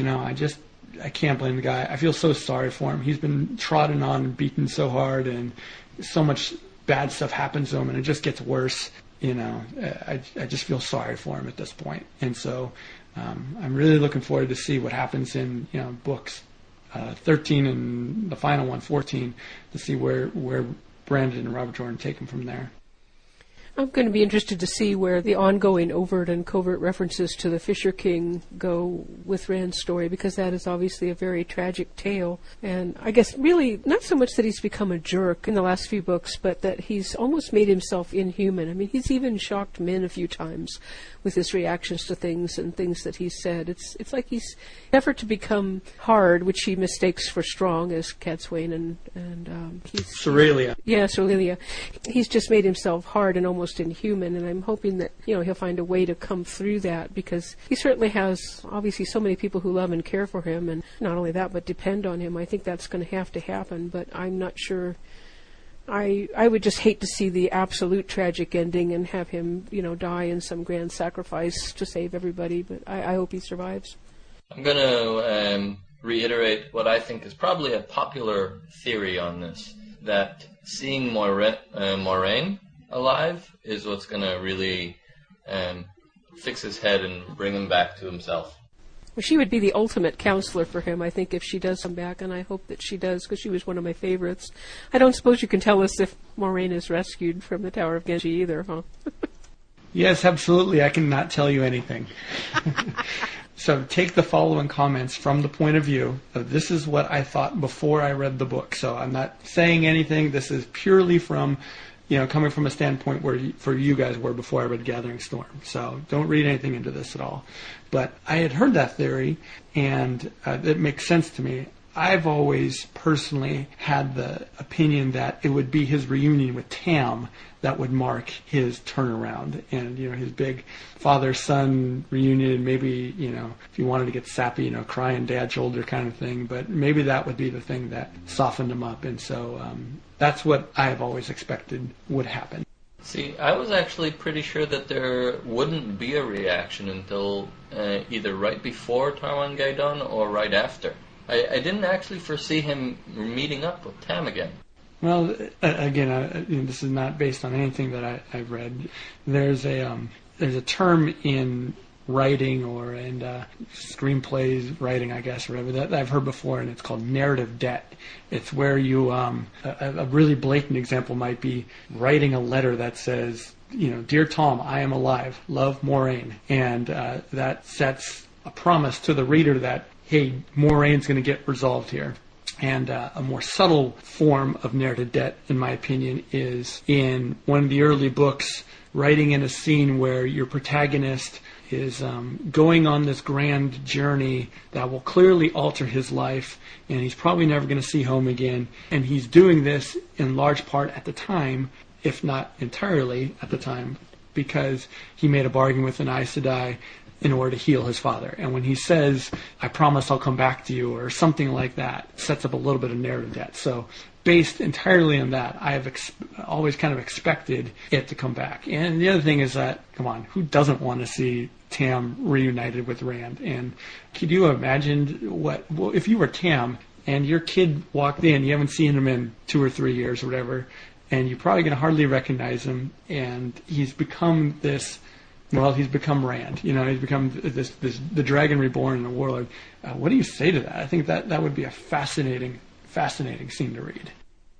I can't blame the guy. I feel so sorry for him. He's been trodden on and beaten so hard, and so much bad stuff happens to him, and it just gets worse. I just feel sorry for him at this point. And so I'm really looking forward to see what happens in books 13 and the final one, 14, to see where Brandon and Robert Jordan take him from there. I'm going to be interested to see where the ongoing overt and covert references to the Fisher King go with Rand's story, because that is obviously a very tragic tale. And I guess really not so much that he's become a jerk in the last few books, but that he's almost made himself inhuman. I mean, he's even shocked Min a few times with his reactions to things and things that he's said. It's like he's effort to become hard, which he mistakes for strong, as Cadsuane and he's Sorelia. Yeah, Sorelia. He's just made himself hard and almost inhuman, and I'm hoping that he'll find a way to come through that, because he certainly has obviously so many people who love and care for him, and not only that but depend on him. I think that's going to have to happen, but I'm not sure. I would just hate to see the absolute tragic ending and have him die in some grand sacrifice to save everybody, but I hope he survives. I'm going to reiterate what I think is probably a popular theory on this, that seeing Moiraine alive is what's going to really fix his head and bring him back to himself. Well, she would be the ultimate counselor for him, I think, if she does come back, and I hope that she does, because she was one of my favorites. I don't suppose you can tell us if Moiraine is rescued from the Tower of Ghenjei either, huh? Yes, absolutely. I cannot tell you anything. So take the following comments from the point of view of this is what I thought before I read the book. So I'm not saying anything. This is purely from coming from a standpoint for you guys were before I read Gathering Storm. So don't read anything into this at all. But I had heard that theory, and it makes sense to me. I've always personally had the opinion that it would be his reunion with Tam that would mark his turnaround, and his big father-son reunion. Maybe if you wanted to get sappy, cry on dad's shoulder kind of thing. But maybe that would be the thing that softened him up, and so that's what I've always expected would happen. See, I was actually pretty sure that there wouldn't be a reaction until either right before Tarwan Gaidon or right after. I didn't actually foresee him meeting up with Tam again. Well, again, this is not based on anything that I've read. There's a term in writing or in screenplays writing, I guess, or whatever, that I've heard before, and it's called narrative debt. It's where you, a really blatant example might be writing a letter that says, Dear Tom, I am alive, love, Moiraine. And that sets a promise to the reader that, hey, Moraine's going to get resolved here. And a more subtle form of narrative debt, in my opinion, is in one of the early books, writing in a scene where your protagonist is going on this grand journey that will clearly alter his life, and he's probably never going to see home again. And he's doing this in large part at the time, if not entirely at the time, because he made a bargain with an Aes Sedai in order to heal his father. And when he says, I promise I'll come back to you, or something like that, sets up a little bit of narrative debt. So based entirely on that, I have always kind of expected it to come back. And the other thing is that, come on, who doesn't want to see Tam reunited with Rand? And could you imagine if you were Tam and your kid walked in, you haven't seen him in 2 or 3 years or whatever, and you're probably going to hardly recognize him, and he's become this... Well, he's become Rand. He's become the dragon reborn in the warlord. What do you say to that? I think that would be a fascinating scene to read.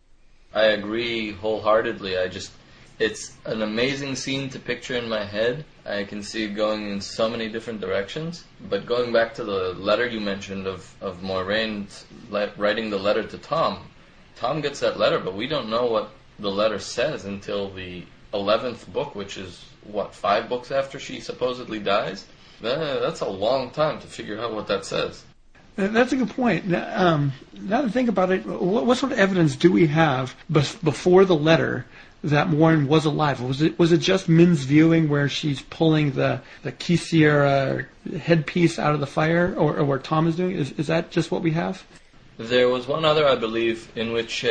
I agree wholeheartedly. It's an amazing scene to picture in my head. I can see it going in so many different directions. But going back to the letter you mentioned of Moiraine writing the letter to Tom gets that letter, but we don't know what the letter says until the 11th book, which is 5 books after she supposedly dies? That's a long time to figure out what that says. That's a good point. Now to think about it, what sort of evidence do we have before the letter that Moiraine was alive? Was it just Min's viewing where she's pulling the Kisera headpiece out of the fire, or where Tom is doing? Is that just what we have? There was one other, I believe, in which,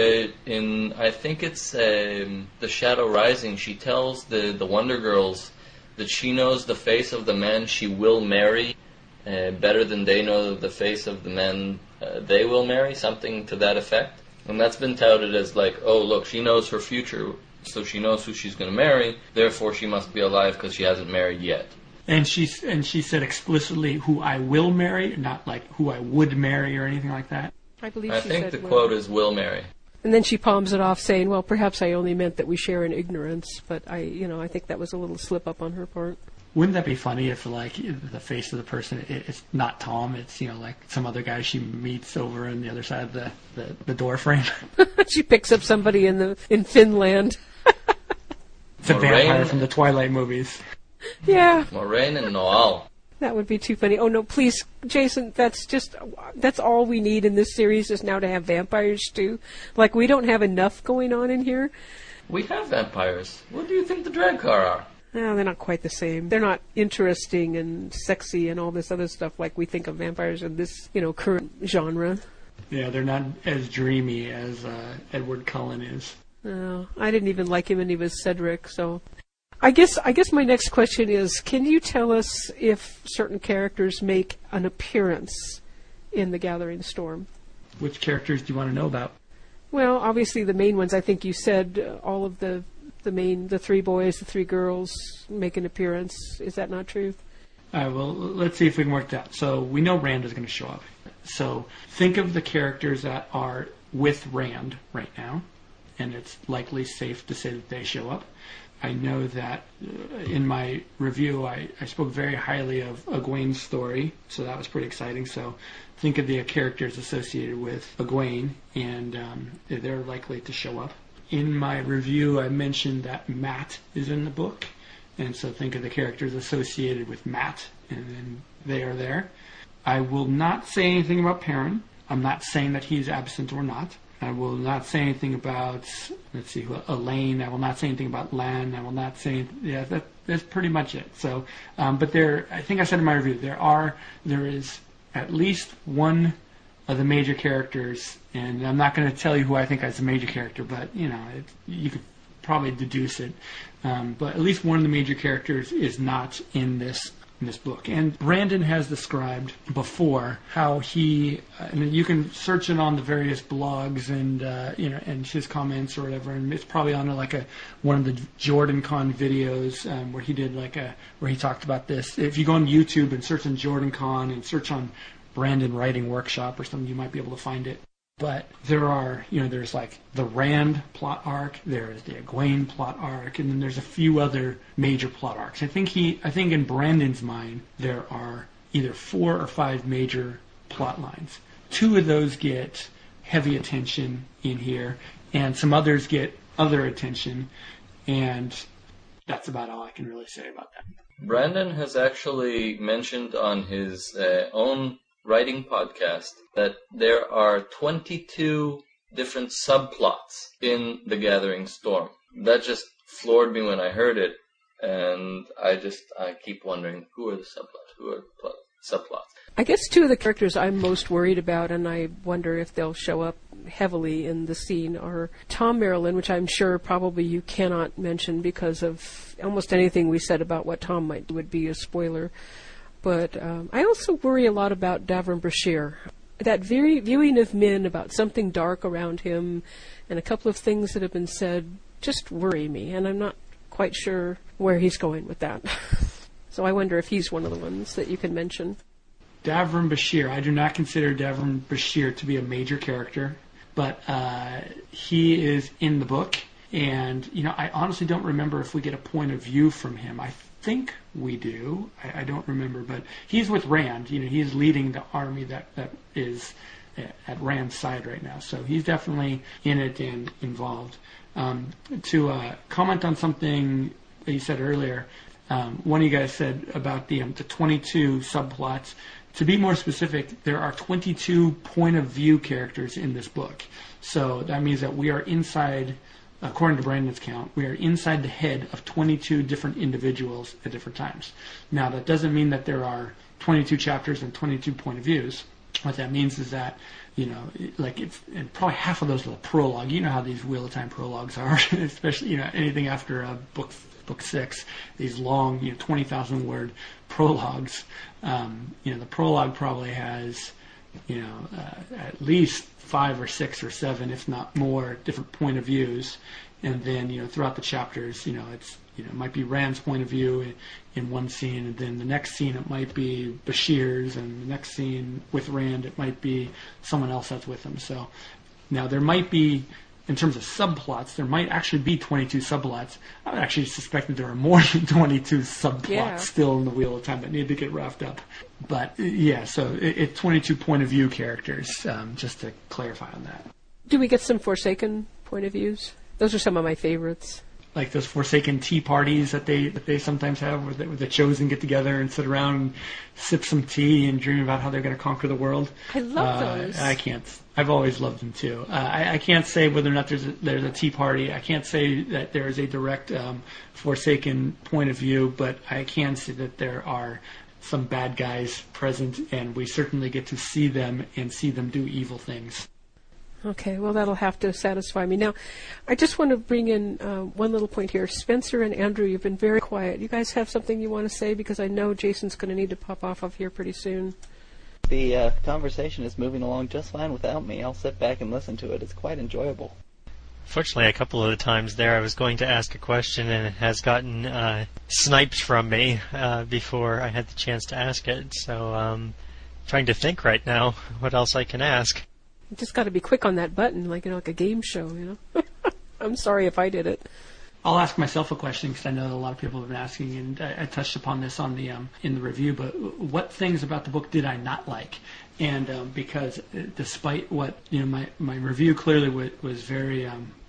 I think it's The Shadow Rising, she tells the Wonder Girls that she knows the face of the man she will marry better than they know the face of the man they will marry, something to that effect. And that's been touted as like, oh, look, she knows her future, so she knows who she's going to marry, therefore she must be alive because she hasn't married yet. And she said explicitly who I will marry, not like who I would marry or anything like that. I believe I think the quote is will marry. And then she palms it off saying, well, perhaps I only meant that we share in ignorance, but I think that was a little slip up on her part. Wouldn't that be funny if, like, the face of the person, it's not Tom, it's, like some other guy she meets over on the other side of the door frame? She picks up somebody in Finland. It's a vampire from the Twilight movies. Yeah. Moiraine and Noel. That would be too funny. Oh, no, please, Jason, that's all we need in this series is now to have vampires, too. Like, we don't have enough going on in here. We have vampires. What do you think the Draghkar are? No, they're not quite the same. They're not interesting and sexy and all this other stuff like we think of vampires in this, current genre. Yeah, they're not as dreamy as Edward Cullen is. No, I didn't even like him when he was Cedric, so... I guess my next question is, can you tell us if certain characters make an appearance in The Gathering Storm? Which characters do you want to know about? Well, obviously the main ones. I think you said all of the 3 boys, the 3 girls make an appearance. Is that not true? All right, well, let's see if we can work that out. So we know Rand is going to show up. So think of the characters that are with Rand right now, and it's likely safe to say that they show up. I know that in my review, I spoke very highly of Egwene's story, so that was pretty exciting. So think of the characters associated with Egwene, and they're likely to show up. In my review, I mentioned that Mat is in the book, and so think of the characters associated with Mat, and then they are there. I will not say anything about Perrin. I'm not saying that he's absent or not. I will not say anything about, Elaine. I will not say anything about Lan. I will not say, that's pretty much it. So, but I think I said in my review, there is at least one of the major characters, and I'm not going to tell you who I think is a major character, but, you could probably deduce it. But at least one of the major characters is not in this book. And Brandon has described before how he, and you can search it on the various blogs and and his comments or whatever, and it's probably on one of the Jordan Con videos where he did where he talked about this. If you go on YouTube and search on Jordan Con and search on Brandon Writing Workshop or something, you might be able to find it. But there are, there's the Rand plot arc, there's the Egwene plot arc, and then there's a few other major plot arcs. I think in Brandon's mind there are either 4 or 5 major plot lines. 2 of those get heavy attention in here, and some others get other attention, and that's about all I can really say about that. Brandon has actually mentioned on his own writing podcast that there are 22 different subplots in The Gathering Storm. That just floored me when I heard it, and I keep wondering, who are the subplots? Who are the subplots? I guess 2 of the characters I'm most worried about, and I wonder if they'll show up heavily in the scene, are Tom Maryland, which I'm sure probably you cannot mention because of almost anything we said about what Tom might do would be a spoiler. But I also worry a lot about Davram Bashir. That very viewing of Min about something dark around him and a couple of things that have been said just worry me, and I'm not quite sure where he's going with that. So I wonder if he's one of the ones that you can mention. Davram Bashir. I do not consider Davram Bashir to be a major character, but he is in the book, and I honestly don't remember if we get a point of view from him. I think we do. I don't remember, but he's with Rand. He's leading the army that is at Rand's side right now. So he's definitely in it and involved. To comment on something that you said earlier, one of you guys said about the 22 subplots. To be more specific, there are 22 point of view characters in this book. So that means that we are inside. According to Brandon's count, we are inside the head of 22 different individuals at different times. Now, that doesn't mean that there are 22 chapters and 22 point of views. What that means is that, and probably half of those are the prologue. You know how these Wheel of Time prologues are, especially, anything after book 6, these long, 20,000 word prologues. The prologue probably has, at least 5 or 6 or 7, if not more, different point of views, and then throughout the chapters, it might be Rand's point of view in one scene, and then the next scene it might be Bashir's, and the next scene with Rand it might be someone else that's with him. So now there might be, in terms of subplots, there might actually be 22 subplots. I would actually suspect that there are more than 22 subplots still in the Wheel of Time that need to get wrapped up. But so it's 22 point of view characters, just to clarify on that. Do we get some Forsaken point of views? Those are some of my favorites. Like those Forsaken tea parties that they sometimes have, where the Chosen get together and sit around and sip some tea and dream about how they're going to conquer the world. I love those. I can't. I've always loved them too. I can't say whether or not there's a tea party. I can't say that there is a direct Forsaken point of view, but I can say that there are some bad guys present, and we certainly get to see them and see them do evil things. Okay, well, that'll have to satisfy me. Now, I just want to bring in one little point here. Spencer and Andrew, you've been very quiet. You guys have something you want to say? Because I know Jason's going to need to pop off of here pretty soon. The conversation is moving along just fine without me. I'll sit back and listen to it. It's quite enjoyable. Fortunately, a couple of the times there I was going to ask a question and it has gotten sniped from me before I had the chance to ask it. So I'm trying to think right now what else I can ask. You just got to be quick on that button, like a game show, I'm sorry if I did it. I'll ask myself a question because I know that a lot of people have been asking, and I touched upon this on the in the review. But what things about the book did I not like? And because despite what my review clearly was very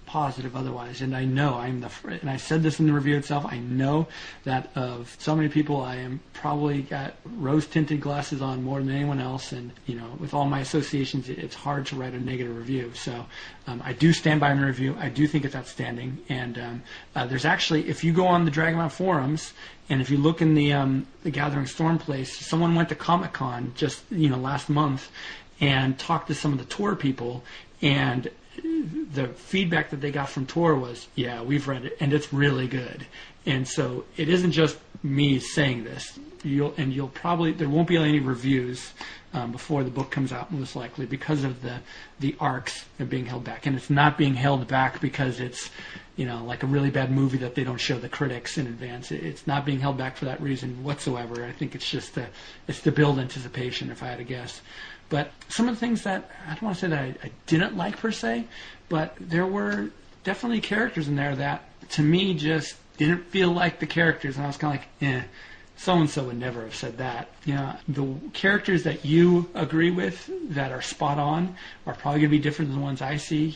positive otherwise. And I know and I said this in the review itself, I know that of so many people, I am probably got rose-tinted glasses on more than anyone else. And, with all my associations, it's hard to write a negative review. So I do stand by my review. I do think it's outstanding. And there's actually, if you go on the Dragonmount forums, and if you look in the Gathering Storm place, someone went to Comic-Con just, last month and talked to some of the tour people, and the feedback that they got from Tor was, yeah, we've read it, and it's really good. And so it isn't just me saying this. You'll probably, there won't be any reviews before the book comes out, most likely, because of the arcs that are being held back. And it's not being held back because it's, like a really bad movie that they don't show the critics in advance. It's not being held back for that reason whatsoever. I think it's just to build anticipation, if I had to guess. But some of the things that, I don't want to say that I didn't like per se, but there were definitely characters in there that, to me, just didn't feel like the characters. And I was kind of like, so-and-so would never have said that. The characters that you agree with that are spot on are probably going to be different than the ones I see.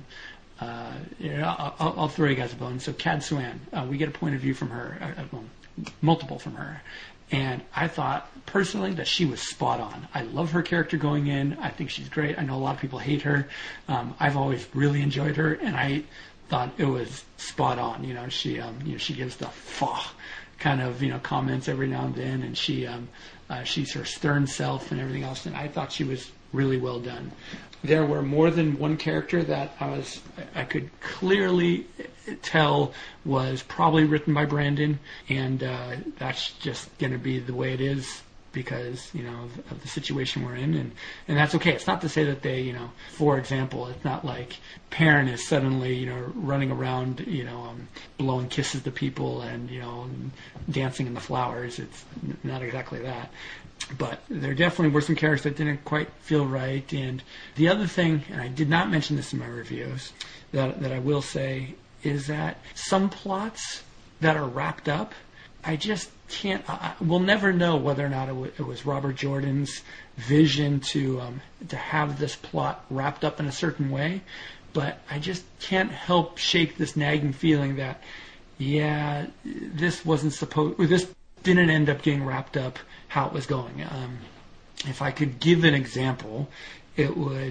I'll throw you guys a bone. So Cad Swan, we get a point of view from her, multiple from her. And I thought, personally, that she was spot on. I love her character going in. I think she's great. I know a lot of people hate her. I've always really enjoyed her, and I thought it was spot on. She gives the "faugh" kind of comments every now and then, and she's her stern self and everything else. And I thought she was really well done. There were more than one character that I could clearly tell was probably written by Brandon, and that's just going to be the way it is because of the situation we're in, and that's okay. It's not to say that they, for example, it's not like Perrin is suddenly running around blowing kisses to people and dancing in the flowers. It's not exactly that. But there definitely were some characters that didn't quite feel right. And the other thing, and I did not mention this in my reviews, that I will say is that some plots that are wrapped up, I just can't. We'll never know whether or not it was Robert Jordan's vision to have this plot wrapped up in a certain way. But I just can't help shake this nagging feeling that, this wasn't supposed. Or this didn't end up getting wrapped up how it was going. If I could give an example, it would,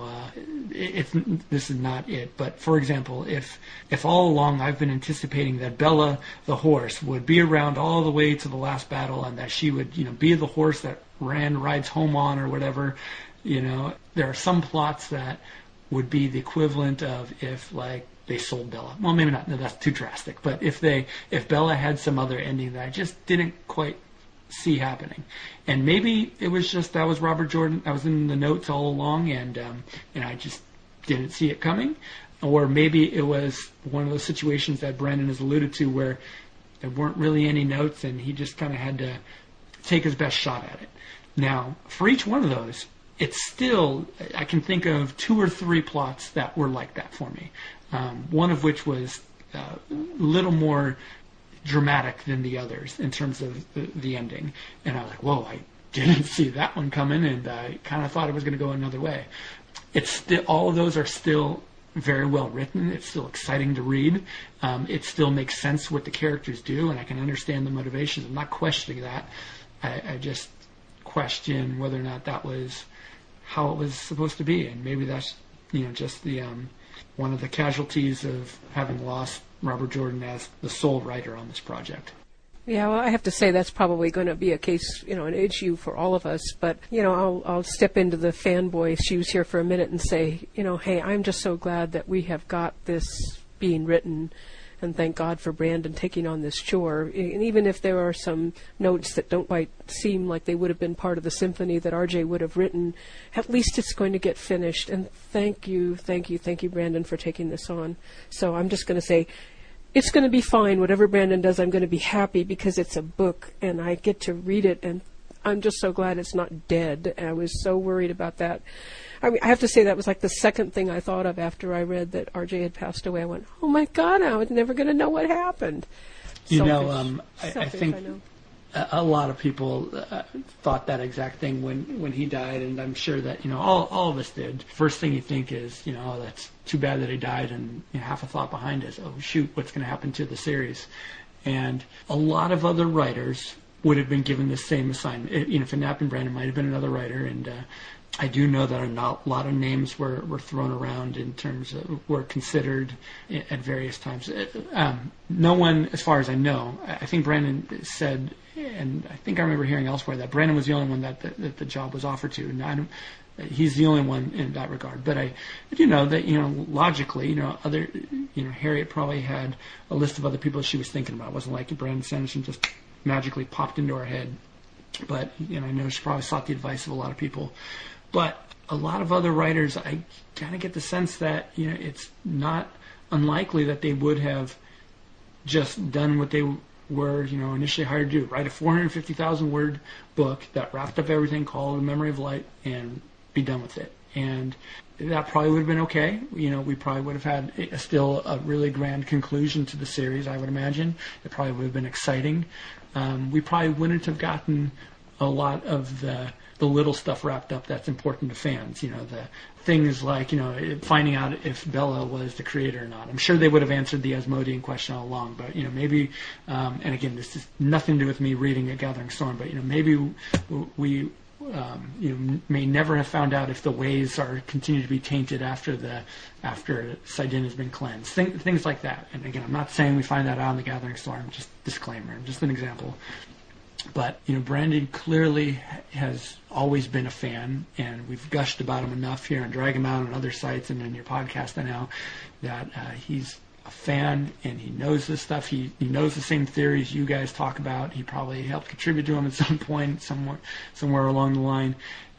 this is not it, but for example, if all along I've been anticipating that Bella, the horse, would be around all the way to the last battle and that she would, be the horse that Rand rides home on or whatever, there are some plots that would be the equivalent of if, like, they sold Bella. Well, maybe not. No, that's too drastic. But if Bella had some other ending that I just didn't quite see happening, and maybe it was just that was Robert Jordan. I was in the notes all along, and I just didn't see it coming, or maybe it was one of those situations that Brandon has alluded to where there weren't really any notes, and he just kind of had to take his best shot at it. Now, for each one of those, it's still, I can think of 2 or 3 plots that were like that for me. One of which was a little more dramatic than the others in terms of the ending. And I was like, whoa, I didn't see that one coming, and I kind of thought it was going to go another way. It's still, all of those are still very well written. It's still exciting to read. It still makes sense what the characters do, and I can understand the motivations. I'm not questioning that. I just question whether or not that was how it was supposed to be, and maybe that's just the one of the casualties of having lost Robert Jordan as the sole writer on this project. Yeah, well, I have to say that's probably going to be a case, an issue for all of us. But, I'll step into the fanboy shoes here for a minute and say, hey, I'm just so glad that we have got this being written, and thank God for Brandon taking on this chore. And even if there are some notes that don't quite seem like they would have been part of the symphony that RJ would have written, at least it's going to get finished. And thank you, Brandon, for taking this on. So I'm just going to say, it's going to be fine. Whatever Brandon does, I'm going to be happy because it's a book and I get to read it, and I'm just so glad it's not dead. I was so worried about that. I mean, I have to say that was like the second thing I thought of after I read that RJ had passed away. I went, oh my God, I was never going to know what happened. I think I know. a lot of people thought that exact thing when he died, and I'm sure that all of us did. First thing you think is oh, that's too bad that he died, and half a thought behind is, oh shoot, what's going to happen to the series? And a lot of other writers would have been given the same assignment. If it happened, Brandon might have been another writer, and I do know that a lot of names were thrown around in terms of were considered at various times. No one, as far as I know, I think Brandon said, and I think I remember hearing elsewhere that Brandon was the only one that the job was offered to. And he's the only one in that regard. But I do know that logically, Harriet probably had a list of other people she was thinking about. It wasn't like Brandon Sanderson just magically popped into her head. But I know she probably sought the advice of a lot of people. But a lot of other writers, I kind of get the sense that it's not unlikely that they would have just done what they were initially hired to do: write a 450,000 word book that wrapped up everything, called A Memory of Light, and be done with it. And that probably would have been okay. We probably would have had still a really grand conclusion to the series, I would imagine. It probably would have been exciting. We probably wouldn't have gotten a lot of the little stuff wrapped up that's important to fans. The things like, finding out if Bella was the creator or not. I'm sure they would have answered the Asmodean question all along, but, maybe, and again, this is nothing to do with me reading A Gathering Storm, but, maybe we may never have found out if the ways are continue to be tainted after Sidin has been cleansed. Things like that. And again, I'm not saying we find that out in The Gathering Storm, just disclaimer, just an example. But Brandon clearly has always been a fan, and we've gushed about him enough here on Dragon Mount and other sites and in your podcast now that he's a fan and he knows this stuff. He knows the same theories you guys talk about. He probably helped contribute to them at some point somewhere along the line,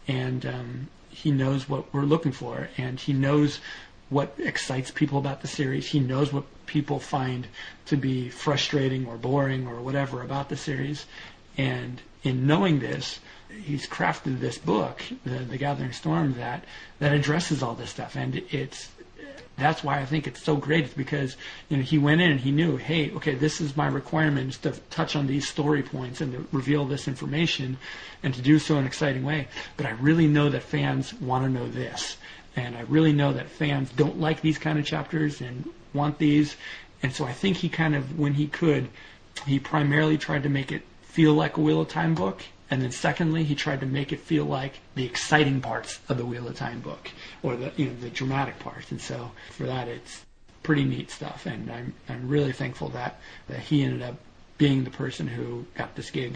and he knows what we're looking for, and he knows what excites people about the series. He knows what people find to be frustrating or boring or whatever about the series. And in knowing this, he's crafted this book, The Gathering Storm, that addresses all this stuff. And that's why I think it's so great. It's because he went in and he knew, hey, okay, this is my requirement, is to touch on these story points and to reveal this information and to do so in an exciting way. But I really know that fans want to know this. And I really know that fans don't like these kind of chapters and want these. And so I think he kind of, when he could, he primarily tried to make it feel like a Wheel of Time book, and then secondly, he tried to make it feel like the exciting parts of the Wheel of Time book, or the dramatic parts. And so for that, it's pretty neat stuff. And I'm really thankful that he ended up being the person who got this gig.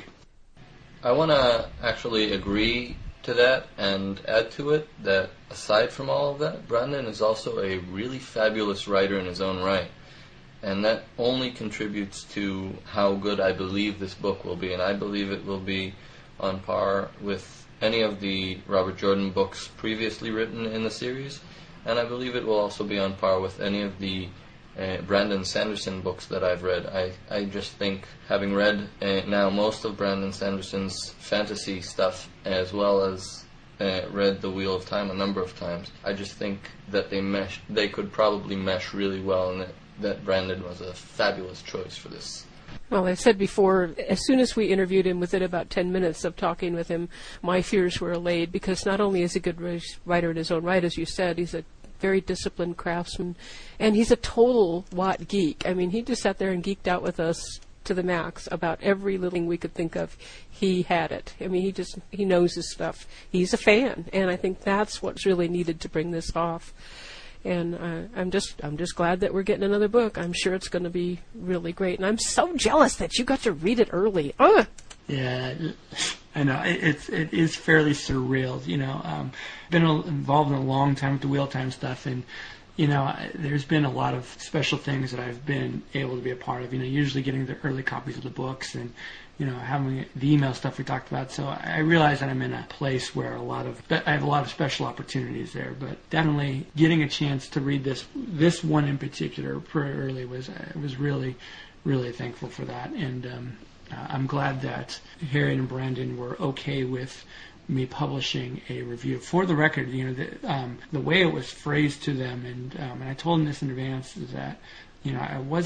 I want to actually agree to that and add to it that aside from all of that, Brandon is also a really fabulous writer in his own right. And that only contributes to how good I believe this book will be. And I believe it will be on par with any of the Robert Jordan books previously written in the series. And I believe it will also be on par with any of the Brandon Sanderson books that I've read. I just think, having read now most of Brandon Sanderson's fantasy stuff, as well as read The Wheel of Time a number of times, I just think that they could probably mesh really well, and that Brandon was a fabulous choice for this. Well, I said before, as soon as we interviewed him, within about 10 minutes of talking with him, my fears were allayed, because not only is he a good writer in his own right, as you said, he's a very disciplined craftsman, and he's a total Watt geek. I mean, he just sat there and geeked out with us to the max about every little thing we could think of. He had it. I mean, he knows his stuff. He's a fan, and I think that's what's really needed to bring this off. And I'm just glad that we're getting another book. I'm sure it's going to be really great. And I'm so jealous that you got to read it early. Yeah, I know. It is fairly surreal. Been involved in a long time with the Wheel Time stuff, and there's been a lot of special things that I've been able to be a part of. Usually getting the early copies of the books and having the email stuff we talked about. So I realize that I'm in a place where I have a lot of special opportunities there. But definitely getting a chance to read this one in particular pretty early was really, really thankful for that. And I'm glad that Harriet and Brandon were okay with me publishing a review. For the record, the way it was phrased to them, and I told them this in advance, is that I wasn't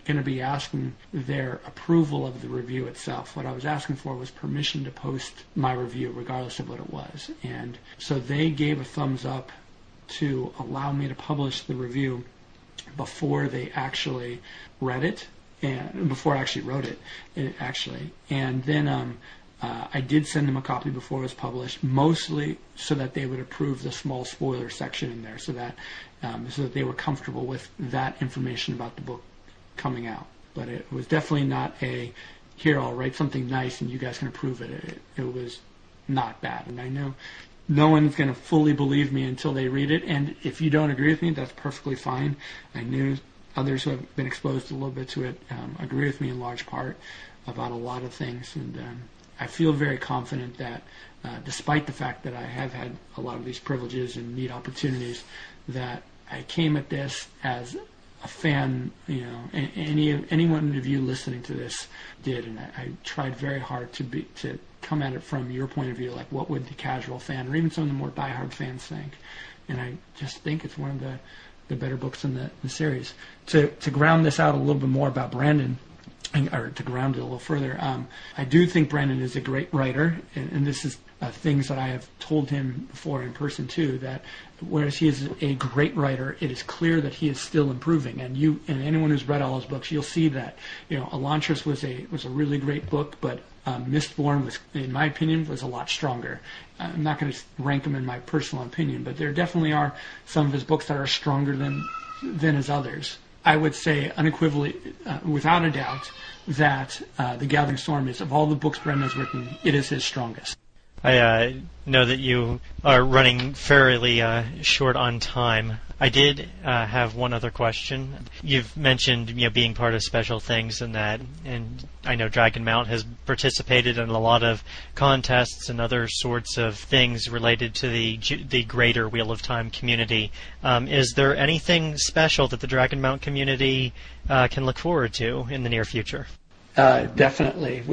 going to be asking their approval of the review itself. What I was asking for was permission to post my review, regardless of what it was. And so they gave a thumbs up to allow me to publish the review before they actually read it, and before I actually wrote it, And then I did send them a copy before it was published, mostly so that they would approve the small spoiler section in there, so that they were comfortable with that information about the book coming out. But it was definitely not a, here, I'll write something nice and you guys can approve it. It was not bad. And I know no one's going to fully believe me until they read it. And if you don't agree with me, that's perfectly fine. I knew others who have been exposed a little bit to it agree with me in large part about a lot of things. And I feel very confident that despite the fact that I have had a lot of these privileges and neat opportunities, that I came at this as a fan, anyone of you listening to this did, and I tried very hard to come at it from your point of view, like what would the casual fan or even some of the more diehard fans think. And I just think it's one of the better books in the series. To ground this out a little bit more about Brandon, or to ground it a little further, I do think Brandon is a great writer, and this is things that I have told him before in person too, that whereas he is a great writer, it is clear that he is still improving. And anyone who's read all his books, you'll see that Elantris was a really great book, but Mistborn was, in my opinion, was a lot stronger. I'm not going to rank him in my personal opinion, but there definitely are some of his books that are stronger than his others. I would say unequivocally, without a doubt, that The Gathering Storm is, of all the books Brendan has written, it is his strongest. I know that you are running fairly short on time. I did have one other question. You've mentioned being part of special things and that, and I know Dragonmount has participated in a lot of contests and other sorts of things related to the greater Wheel of Time community. Is there anything special that the Dragonmount community can look forward to in the near future? Definitely.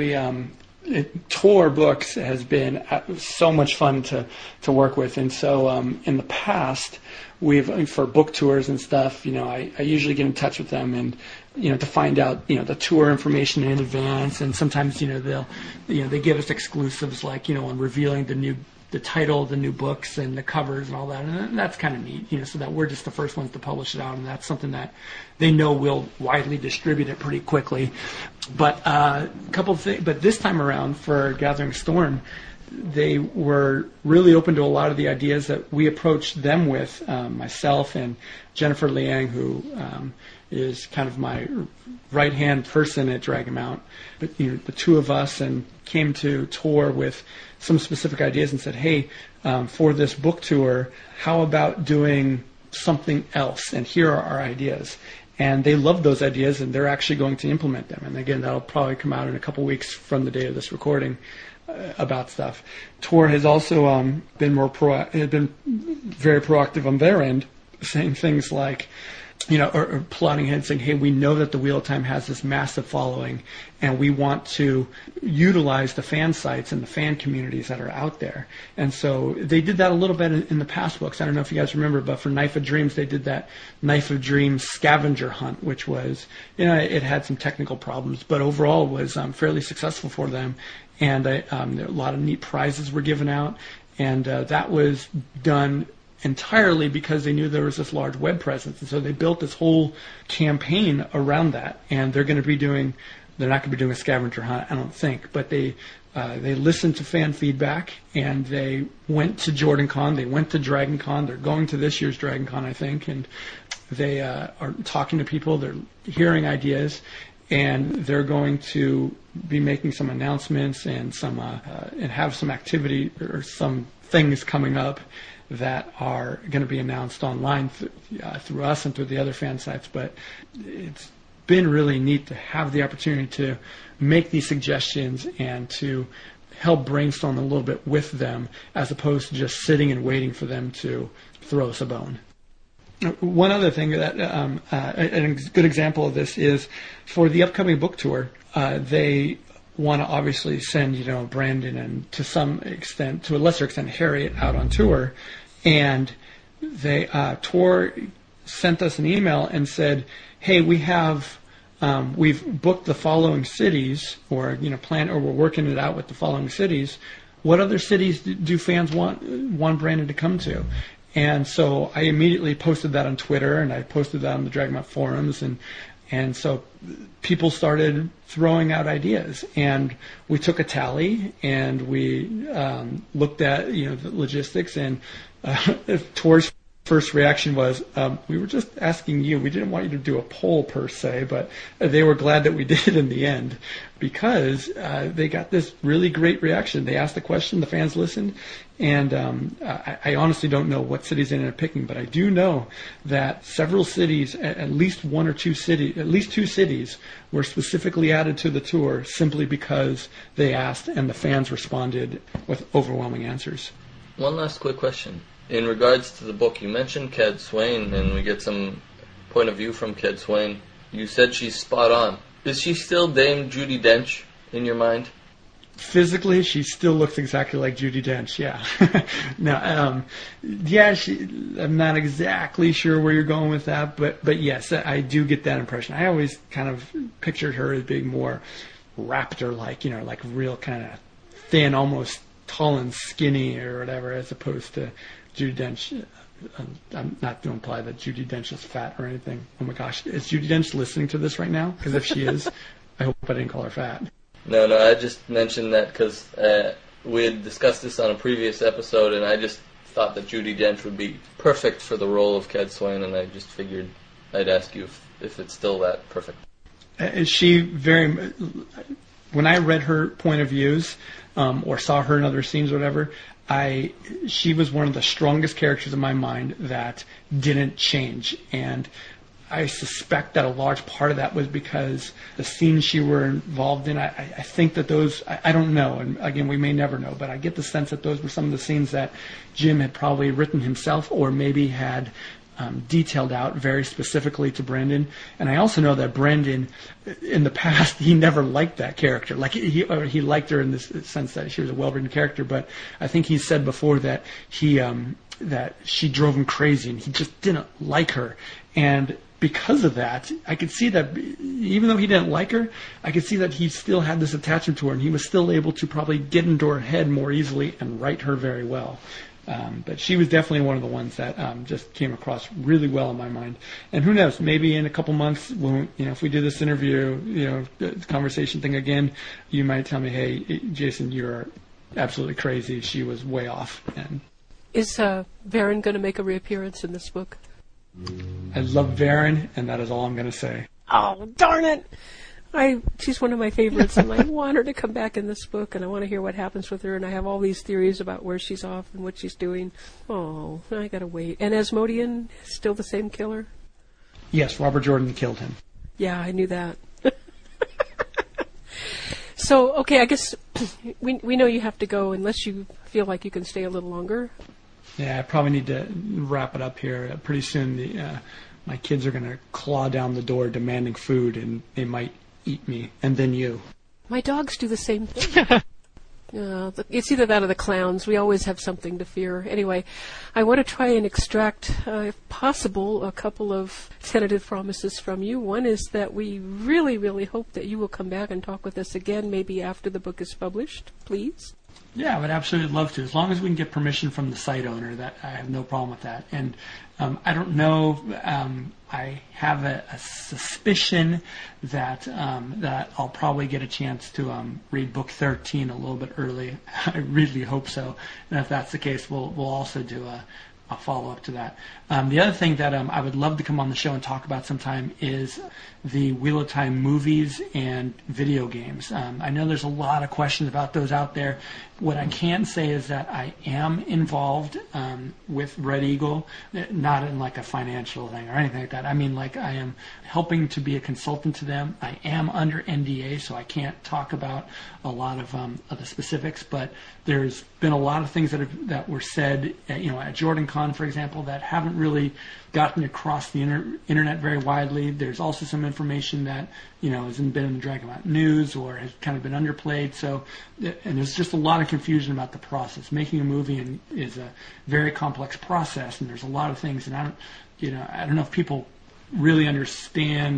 Tor Books has been so much fun to work with, and so in the past, for book tours and stuff, I usually get in touch with them and to find out the tour information in advance, and sometimes they give us exclusives like on revealing the title of the new books and the covers and all that, and that's kind of neat, so that we're just the first ones to publish it out, and that's something that they know we'll widely distribute it pretty quickly. But but this time around for Gathering Storm, they were really open to a lot of the ideas that we approached them with, myself and Jennifer Liang, who is kind of my right-hand person at Dragonmount. But the two of us and came to Tor with some specific ideas and said, hey, for this book tour, how about doing something else? And here are our ideas. And they loved those ideas, and they're actually going to implement them. And again, that'll probably come out in a couple weeks from the date of this recording about stuff. Tor has also been very proactive on their end, saying things like, or plotting ahead, saying, hey, we know that the Wheel of Time has this massive following, and we want to utilize the fan sites and the fan communities that are out there. And so they did that a little bit in the past books. I don't know if you guys remember, but for Knife of Dreams, they did that Knife of Dreams scavenger hunt, which was, it had some technical problems, but overall was fairly successful for them. And a lot of neat prizes were given out, and that was done entirely because they knew there was this large web presence, and so they built this whole campaign around that. And they're not going to be doing a scavenger hunt, I don't think, but they listened to fan feedback, and they went to JordanCon, they went to DragonCon, they're going to this year's DragonCon, I think, and they are talking to people, they're hearing ideas, and they're going to be making some announcements and and have some activity or some things coming up that are going to be announced online through us and through the other fan sites. But it's been really neat to have the opportunity to make these suggestions and to help brainstorm a little bit with them, as opposed to just sitting and waiting for them to throw us a bone. One other thing that a good example of this is for the upcoming book tour, they want to obviously send Brandon and to a lesser extent Harriet out on tour, and they Tor sent us an email and said, hey, we have we've booked the following cities, or we're working it out with the following cities. What other cities do fans want Brandon to come to? And so I immediately posted that on Twitter, and I posted that on the Dragon Mount forums, and so people started throwing out ideas, and we took a tally, and we looked at the logistics, and Tor's first reaction was, we were just asking you. We didn't want you to do a poll per se, but they were glad that we did in the end, because they got this really great reaction. They asked the question, the fans listened, and I honestly don't know what cities they ended up picking, but I do know that several cities, at least two cities, were specifically added to the tour simply because they asked and the fans responded with overwhelming answers. One last quick question. In regards to the book, you mentioned Cad Swain, and we get some point of view from Cad Swain. You said she's spot on. Is she still Dame Judi Dench in your mind? Physically, she still looks exactly like Judi Dench, yeah. I'm not exactly sure where you're going with that, but yes, I do get that impression. I always kind of pictured her as being more raptor-like, like real kind of thin, almost tall and skinny or whatever, as opposed to Judi Dench. I'm not to imply that Judi Dench is fat or anything. Oh my gosh, is Judi Dench listening to this right now? Because if she is, I hope I didn't call her fat. No, I just mentioned that because we had discussed this on a previous episode, and I just thought that Judi Dench would be perfect for the role of Cad Swain, and I just figured I'd ask you if it's still that perfect. Is she when I read her point of views, or saw her in other scenes or whatever, she was one of the strongest characters in my mind that didn't change. And I suspect that a large part of that was because the scenes she were involved in, I think that those, I don't know, and again, we may never know, but I get the sense that those were some of the scenes that Jim had probably written himself, or maybe had detailed out very specifically to Brandon. And I also know that Brandon, in the past, he never liked that character. Like he liked her in this sense that she was a well-written character, but I think he said before that that she drove him crazy, and he just didn't like her. And because of that, I could see that even though he didn't like her, I could see that he still had this attachment to her, and he was still able to probably get into her head more easily and write her very well. But she was definitely one of the ones that just came across really well in my mind. And who knows, maybe in a couple months, when, if we do this interview, the conversation thing again, you might tell me, hey, Jason, you're absolutely crazy. She was way off. And is Varen going to make a reappearance in this book? I love Varen, and that is all I'm going to say. Oh, darn it! She's one of my favorites, and I want her to come back in this book, and I want to hear what happens with her, and I have all these theories about where she's off and what she's doing. Oh, I gotta wait. And Asmodean, still the same killer? Yes, Robert Jordan killed him. Yeah, I knew that. So, okay, I guess we know you have to go unless you feel like you can stay a little longer. Yeah, I probably need to wrap it up here. Pretty soon my kids are going to claw down the door demanding food, and they might eat me, and then you. My dogs do the same thing. It's either that or the clowns. We always have something to fear. Anyway, I want to try and extract, if possible, a couple of tentative promises from you. One is that we really, really hope that you will come back and talk with us again, maybe after the book is published, please. Yeah, I would absolutely love to. As long as we can get permission from the site owner, that I have no problem with that. And I don't know. I have a suspicion that that I'll probably get a chance to read book 13 a little bit early. I really hope so. And if that's the case, we'll also do a follow-up to that. The other thing that I would love to come on the show and talk about sometime is the Wheel of Time movies and video games. I know there's a lot of questions about those out there. What I can say is that I am involved with Red Eagle, not in like a financial thing or anything like that. I mean, like, I am helping to be a consultant to them. I am under NDA, so I can't talk about a lot of the specifics, but there's been a lot of things that were said, at Jordan Con, for example, that haven't really gotten across the internet very widely. There's also some information that hasn't been in the Dragon Mount news or has kind of been underplayed. So, and there's just a lot of confusion about the process. Making a movie is a very complex process, and there's a lot of things. And I don't know if people really understand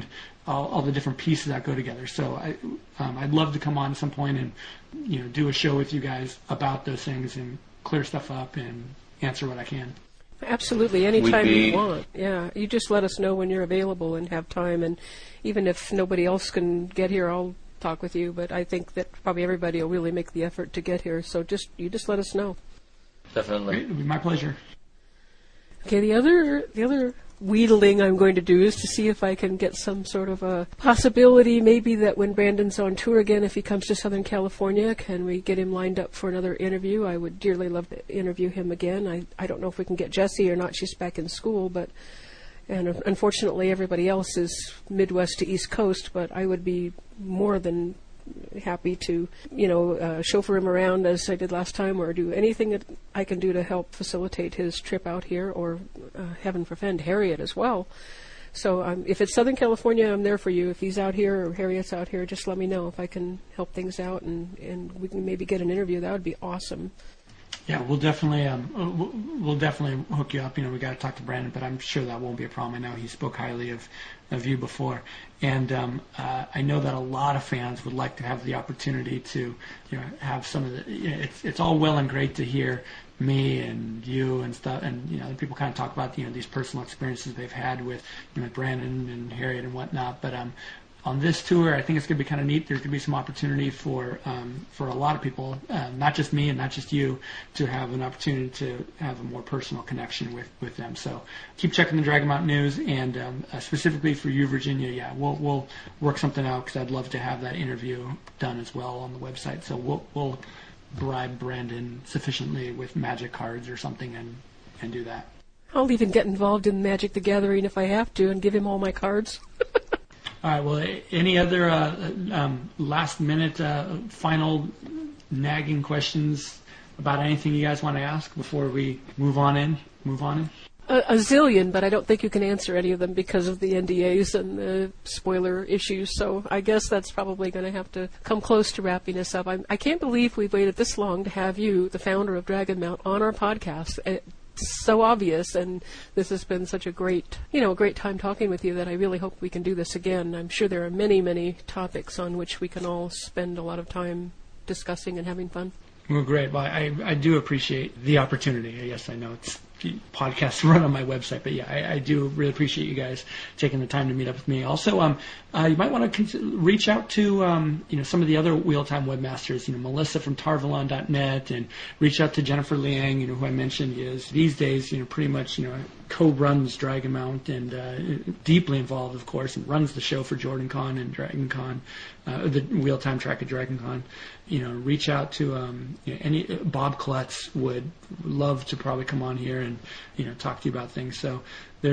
all the different pieces that go together. So I'd love to come on at some point and do a show with you guys about those things and clear stuff up and answer what I can. Absolutely, anytime you want. Yeah, you just let us know when you're available and have time, and even if nobody else can get here, I'll talk with you. But I think that probably everybody will really make the effort to get here. So you just let us know. Definitely. Great, it'll be my pleasure. Okay, the other wheedling I'm going to do is to see if I can get some sort of a possibility, maybe that when Brandon's on tour again, if he comes to Southern California, can we get him lined up for another interview? I would dearly love to interview him again. I don't know if we can get Jessie or not. She's back in school, and unfortunately everybody else is Midwest to East Coast, but I would be more than happy to, chauffeur him around as I did last time, or do anything that I can do to help facilitate his trip out here, or heaven forfend, Harriet as well. So if it's Southern California, I'm there for you. If he's out here or Harriet's out here, just let me know if I can help things out, and we can maybe get an interview. That would be awesome. Yeah, we'll definitely hook you up. We got to talk to Brandon, but I'm sure that won't be a problem. I know he spoke highly of you before, and I know that a lot of fans would like to have the opportunity to have some of the. It's all well and great to hear me and you and stuff, and people kind of talk about these personal experiences they've had with Brandon and Harriet and whatnot, but on this tour, I think it's going to be kind of neat. There's going to be some opportunity for a lot of people, not just me and not just you, to have an opportunity to have a more personal connection with them. So keep checking the Dragon Mountain News, and specifically for you, Virginia, we'll work something out, because I'd love to have that interview done as well on the website. So we'll bribe Brandon sufficiently with magic cards or something and do that. I'll even get involved in Magic the Gathering if I have to and give him all my cards. All right. Well, any other last-minute final nagging questions about anything you guys want to ask before we move on in? A zillion, but I don't think you can answer any of them because of the NDAs and the spoiler issues. So I guess that's probably going to have to come close to wrapping us up. I can't believe we've waited this long to have you, the founder of Dragon Mount, on our podcast. So obvious, and this has been such a great time talking with you that I really hope we can do this again. I'm sure there are many, many topics on which we can all spend a lot of time discussing and having fun. Well, great. Well, I do appreciate the opportunity. Yes, I know it's podcasts run on my website, but yeah, I do really appreciate you guys taking the time to meet up with me. Also, you might want to reach out to some of the other Wheel-Time webmasters, Melissa from Tarvalon.net, and reach out to Jennifer Liang, who I mentioned is these days pretty much co-runs Dragon Mount and deeply involved, of course, and runs the show for Jordan Con and Dragon Con, the Wheel-Time track at Dragon Con. Reach out to any Bob Klutz would love to probably come on here and talk to you about things. So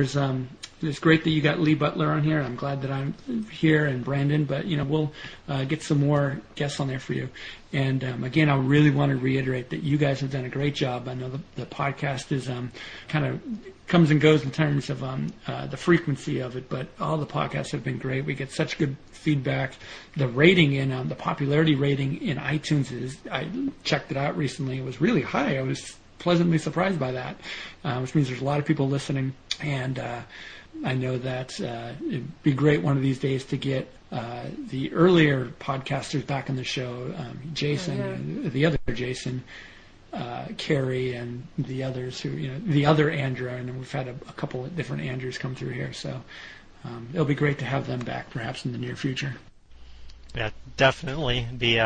it's great that you got Lee Butler on here. I'm glad that I'm here, and Brandon, but we'll get some more guests on there for you. And again, I really want to reiterate that you guys have done a great job. I know the podcast is kind of comes and goes in terms of the frequency of it, but all the podcasts have been great. We get such good feedback. The rating in the popularity rating in iTunes I checked it out recently. It was really high. I was pleasantly surprised by that, which means there's a lot of people listening. And I know that it'd be great one of these days to get the earlier podcasters back on the show, Jason, the other Jason, Carrie, and the others who, the other Andrew, and we've had a couple of different Andrews come through here. So it'll be great to have them back perhaps in the near future. Yeah, definitely. It'd be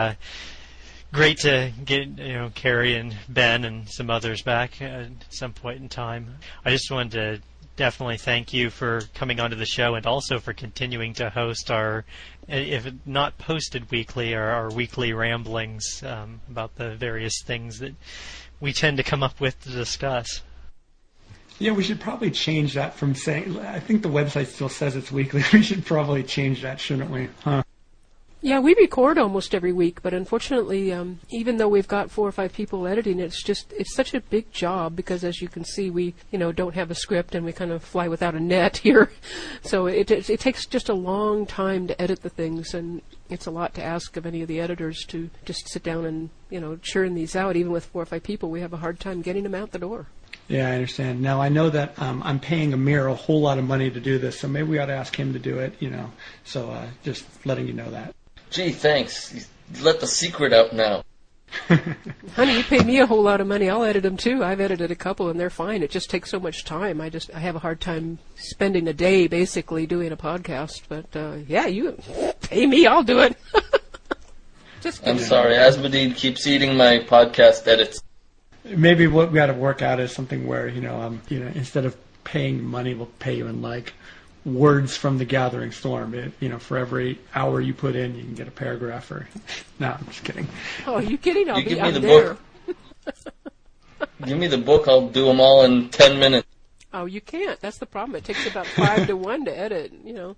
great to get Carrie and Ben and some others back at some point in time. I just wanted to definitely thank you for coming onto the show, and also for continuing to host our, if not posted weekly, our weekly ramblings about the various things that we tend to come up with to discuss. Yeah, we should probably change that from saying, I think the website still says it's weekly. We should probably change that, shouldn't we? Huh? Yeah, we record almost every week, but unfortunately, even though we've got 4 or 5 people editing, it's such a big job, because as you can see, we, don't have a script, and we kind of fly without a net here. So it takes just a long time to edit the things, and it's a lot to ask of any of the editors to just sit down and, churn these out. Even with 4 or 5 people, we have a hard time getting them out the door. Yeah, I understand. Now, I know that I'm paying Amir a whole lot of money to do this, so maybe we ought to ask him to do it, So just letting you know that. Gee, thanks. You let the secret out now. Honey, you pay me a whole lot of money. I'll edit them too. I've edited a couple, and they're fine. It just takes so much time. I have a hard time spending a day basically doing a podcast. But yeah, you pay me, I'll do it. I'm sorry, Asmodee keeps eating my podcast edits. Maybe what we got to work out is something where instead of paying money, we'll pay you in like words from the Gathering Storm. For every hour you put in, you can get a paragraph. Or no, I'm just kidding. Oh, are you kidding? I'm there. Give me the book. I'll do them all in 10 minutes. Oh, you can't. That's the problem. It takes about 5 to 1 to edit.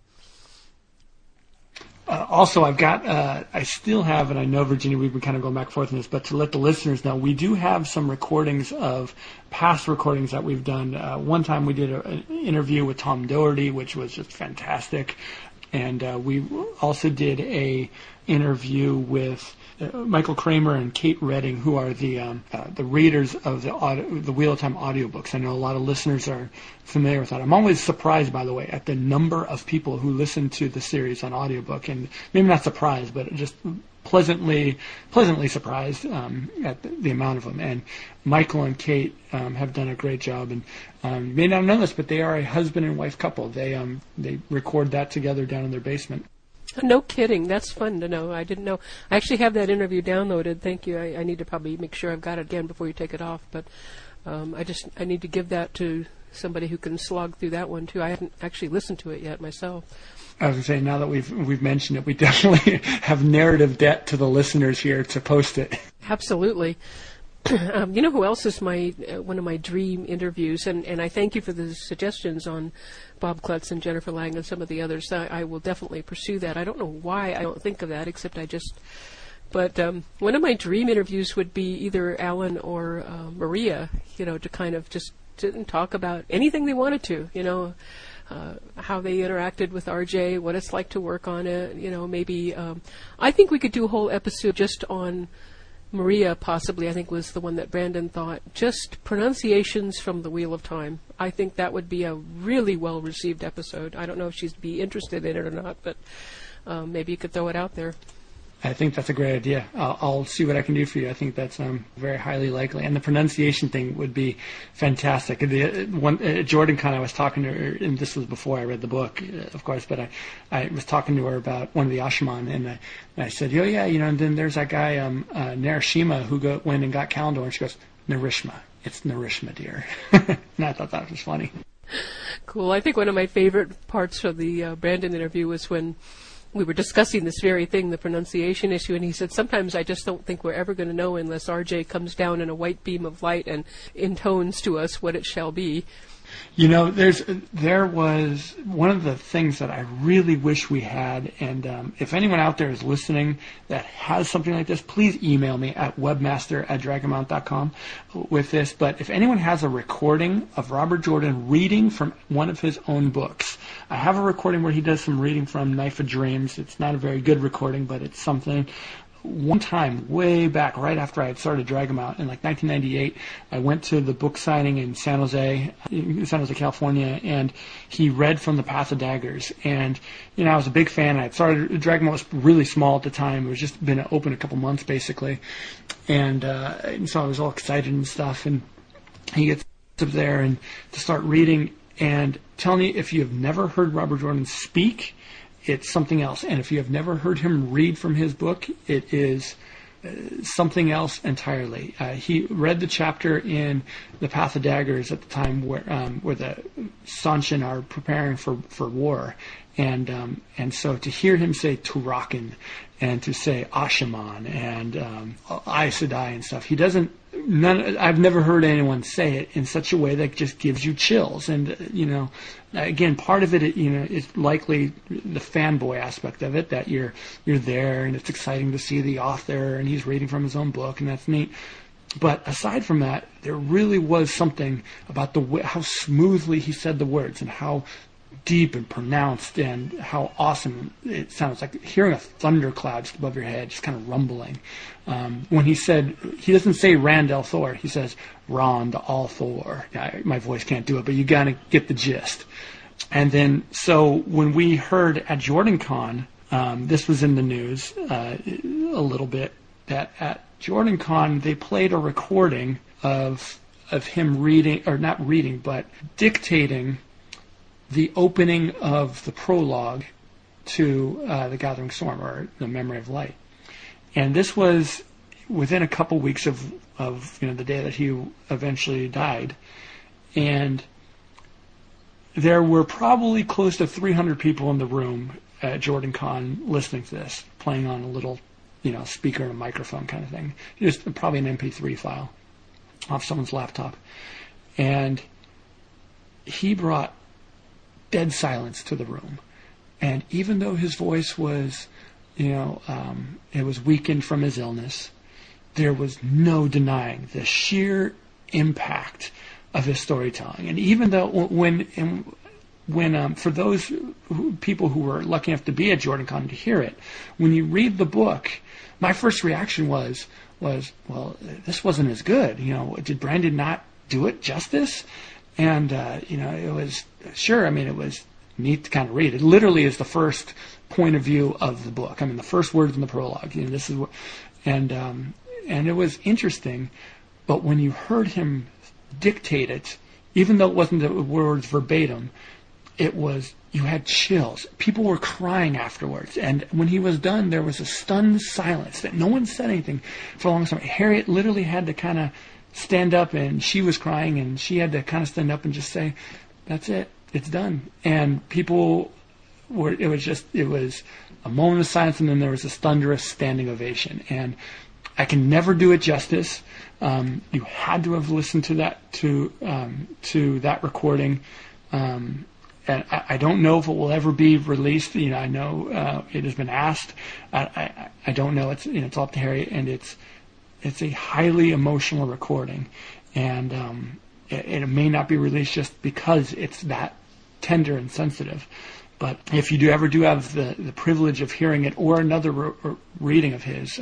Also, I've got, I still have, and I know, Virginia, we've been kind of going back and forth on this, but to let the listeners know, we do have some recordings of past recordings that we've done. One time we did an interview with Tom Doherty, which was just fantastic. And we also did a interview with Michael Kramer and Kate Redding, who are the readers of the Wheel of Time audiobooks. I know a lot of listeners are familiar with that. I'm always surprised, by the way, at the number of people who listen to the series on audiobook, and maybe not surprised, but just pleasantly surprised at the amount of them. And Michael and Kate have done a great job. And you may not know this, but they are a husband and wife couple. They record that together down in their basement. No kidding. That's fun to know. I didn't know. I actually have that interview downloaded. Thank you. I need to probably make sure I've got it again before you take it off. But I need to give that to somebody who can slog through that one too. I haven't actually listened to it yet myself. I was going to say, now that we've mentioned it, we definitely have narrative debt to the listeners here to post it. Absolutely. You know who else is one of my dream interviews, and I thank you for the suggestions on Bob Klutz and Jennifer Lang and some of the others. I will definitely pursue that. I don't know why I don't think of that, except But one of my dream interviews would be either Alan or Maria, to kind of just sit and talk about anything they wanted to, how they interacted with RJ, what it's like to work on it, maybe. I think we could do a whole episode just on Maria, possibly. I think was the one that Brandon thought. Just pronunciations from the Wheel of Time. I think that would be a really well-received episode. I don't know if she'd be interested in it or not, but maybe you could throw it out there. I think that's a great idea. I'll see what I can do for you. I think that's very highly likely. And the pronunciation thing would be fantastic. Jordan I was talking to her, and this was before I read the book, of course, but I was talking to her about one of the Ashaman, and I said, oh, yeah, and then there's that guy, Narashima, who went and got Kalendor, and she goes, Narishma. It's Narishma, dear. And I thought that was funny. Cool. I think one of my favorite parts of the Brandon interview was when we were discussing this very thing, the pronunciation issue, and he said, sometimes I just don't think we're ever going to know unless RJ comes down in a white beam of light and intones to us what it shall be. There was one of the things that I really wish we had, and if anyone out there is listening that has something like this, please email me at webmaster@dragonmount.com with this. But if anyone has a recording of Robert Jordan reading from one of his own books, I have a recording where he does some reading from Knife of Dreams. It's not a very good recording, but it's something. One time, way back, right after I had started Dragonmount in 1998, I went to the book signing in San Jose, California, and he read from The Path of Daggers. And, I was a big fan. I had started, Dragonmount was really small at the time. It was just been open a couple months, basically. And so I was all excited and stuff. And he gets up there and to start reading. And telling you, if you have never heard Robert Jordan speak, it's something else. And if you have never heard him read from his book, it is something else entirely. He read the chapter in The Path of Daggers at the time where the Sanshin are preparing for war. And so to hear him say Turakan and to say Ashaman and Aes Sedai and stuff, I've never heard anyone say it in such a way that just gives you chills. And, again, part of it, is likely the fanboy aspect of it, that you're there and it's exciting to see the author and he's reading from his own book, and that's neat. But aside from that, there really was something about how smoothly he said the words and how deep and pronounced, and how awesome it sounds, like hearing a thundercloud just above your head, just kind of rumbling. When he said, he doesn't say Rand al'Thor, he says Rond al'Thor. My voice can't do it, but you got to get the gist. And then, so when we heard at JordanCon, this was in the news a little bit, that at JordanCon they played a recording of him reading, or not reading, but dictating the opening of the prologue to The Gathering Storm, or The Memory of Light. And this was within a couple weeks of the day that he eventually died. And there were probably close to 300 people in the room at JordanCon listening to this, playing on a little, speaker and a microphone kind of thing. Just probably an MP3 file off someone's laptop. And he brought dead silence to the room. And even though his voice was, it was weakened from his illness, there was no denying the sheer impact of his storytelling. And even though when for those people who were lucky enough to be at JordanCon to hear it, when you read the book, my first reaction was, well, this wasn't as good. Did Brandon not do it justice? And it was it was neat to kind of read. It literally is the first point of view of the book. The first words in the prologue. This is what, and it was interesting. But when you heard him dictate it, even though it wasn't the words verbatim, you had chills. People were crying afterwards. And when he was done, there was a stunned silence that no one said anything for a long time. Harriet literally had to kind of stand up, and she was crying, and she had to kind of stand up and just say, "That's it. It's done." And people it was a moment of silence, and then there was this thunderous standing ovation. And I can never do it justice. You had to have listened to that recording. And I don't know if it will ever be released. I know it has been asked. I don't know. It's up to Harry, and it's a highly emotional recording, and it may not be released just because it's that tender and sensitive. But if you ever do have the privilege of hearing it, or another reading of his,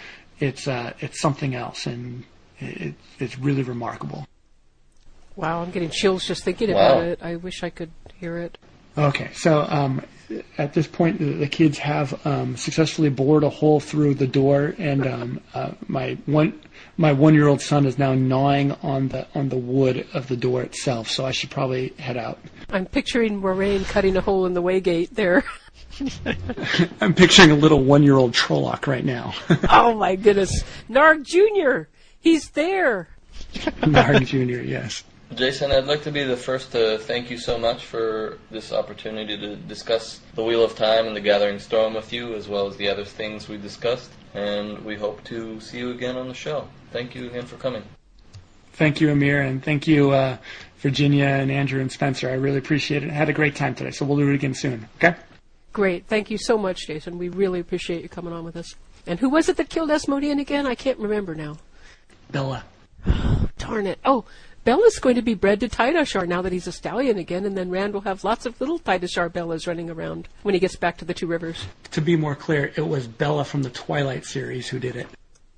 it's something else, and it's really remarkable. Wow, I'm getting chills just thinking about it. I wish I could hear it. Okay, so at this point, the kids have successfully bored a hole through the door, and my 1-year-old son is now gnawing on the wood of the door itself. So I should probably head out. I'm picturing Moraine cutting a hole in the waygate there. I'm picturing a little 1-year-old Trolloc right now. Oh my goodness, Narg Jr. He's there. Narg Jr. Yes. Jason, I'd like to be the first to thank you so much for this opportunity to discuss the Wheel of Time and the Gathering Storm with you, as well as the other things we discussed. And we hope to see you again on the show. Thank you again for coming. Thank you, Amir, and thank you, Virginia and Andrew and Spencer. I really appreciate it. I had a great time today, so we'll do it again soon. Okay? Great. Thank you so much, Jason. We really appreciate you coming on with us. And who was it that killed Asmodean again? I can't remember now. Bella. Darn it. Oh, Bella's going to be bred to Tidashar now that he's a stallion again, and then Rand will have lots of little Tidashar Bellas running around when he gets back to the Two Rivers. To be more clear, it was Bella from the Twilight series who did it.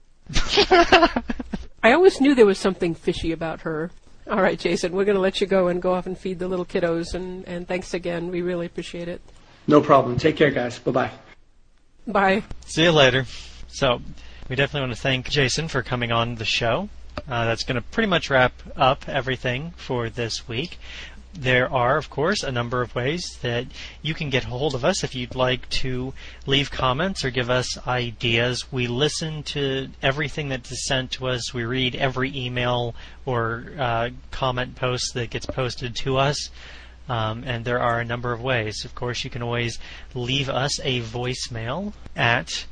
I always knew there was something fishy about her. All right, Jason, we're going to let you go off and feed the little kiddos, and thanks again. We really appreciate it. No problem. Take care, guys. Bye-bye. Bye. See you later. So, we definitely want to thank Jason for coming on the show. That's going to pretty much wrap up everything for this week. There are, of course, a number of ways that you can get hold of us if you'd like to leave comments or give us ideas. We listen to everything that is sent to us. We read every email or comment post that gets posted to us. And there are a number of ways. Of course, you can always leave us a voicemail at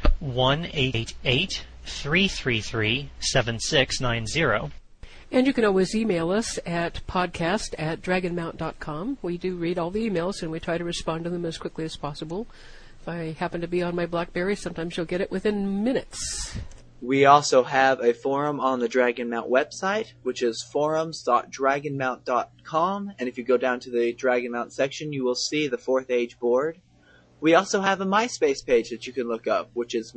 1-888-333-7690. And you can always email us at podcast@dragonmount.com. We do read all the emails, and we try to respond to them as quickly as possible. If I happen to be on my BlackBerry, sometimes you'll get it within minutes. We also have a forum on the Dragon Mount website, which is forums.dragonmount.com, and if you go down to the Dragon Mount section, you will see the 4th Age board. We also have a MySpace page that you can look up, which is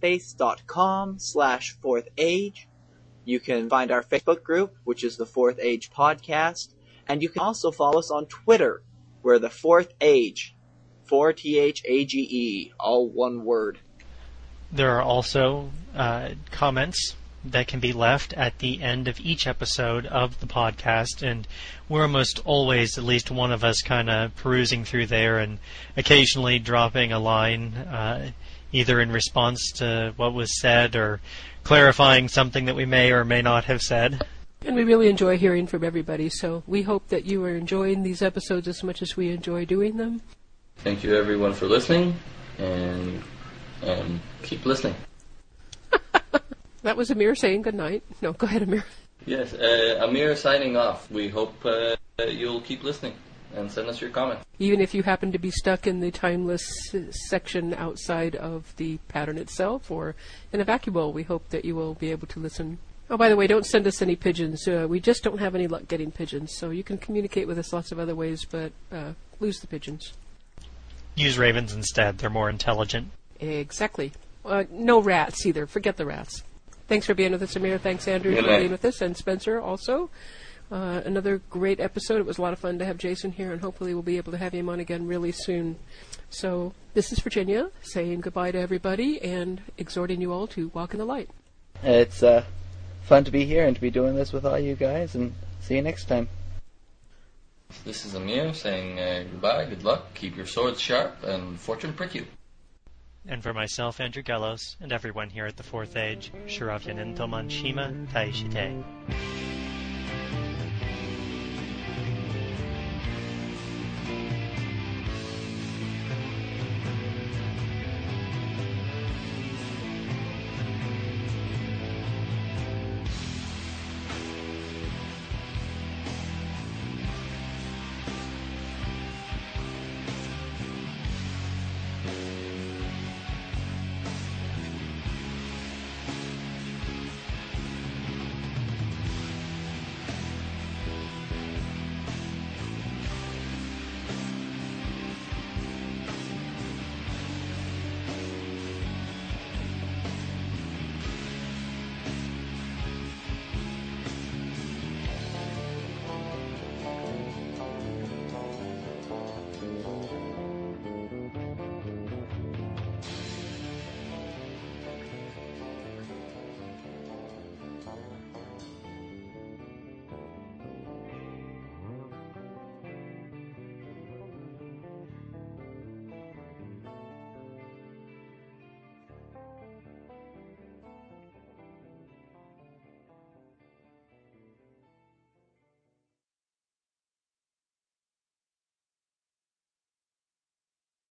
myspace.com/4thAge. You can find our Facebook group, which is the 4th Age Podcast, and you can also follow us on Twitter, where the 4th Age, 4THAGE, all one word. There are also comments that can be left at the end of each episode of the podcast, and we're almost always, at least one of us, kind of perusing through there and occasionally dropping a line, either in response to what was said or clarifying something that we may or may not have said. And we really enjoy hearing from everybody, so we hope that you are enjoying these episodes as much as we enjoy doing them. Thank you, everyone, for listening, and keep listening. That was Amir saying good night. No, go ahead, Amir. Yes, Amir signing off. We hope you'll keep listening and send us your comments. Even if you happen to be stuck in the timeless section outside of the pattern itself or in a vacuum bowl, we hope that you will be able to listen. Oh, by the way, don't send us any pigeons. We just don't have any luck getting pigeons, so you can communicate with us lots of other ways, but lose the pigeons. Use ravens instead. They're more intelligent. Exactly. No rats either. Forget the rats. Thanks for being with us, Amir. Thanks, Andrew, for being with us, and Spencer also. Another great episode. It was a lot of fun to have Jason here, and hopefully we'll be able to have him on again really soon. So this is Virginia saying goodbye to everybody and exhorting you all to walk in the light. It's fun to be here and to be doing this with all you guys, and see you next time. This is Amir saying goodbye, good luck, keep your swords sharp, and fortune prick you. And for myself, Andrew Gallos, and everyone here at the 4th Age, Shiravyanin Toman Shima Taishite.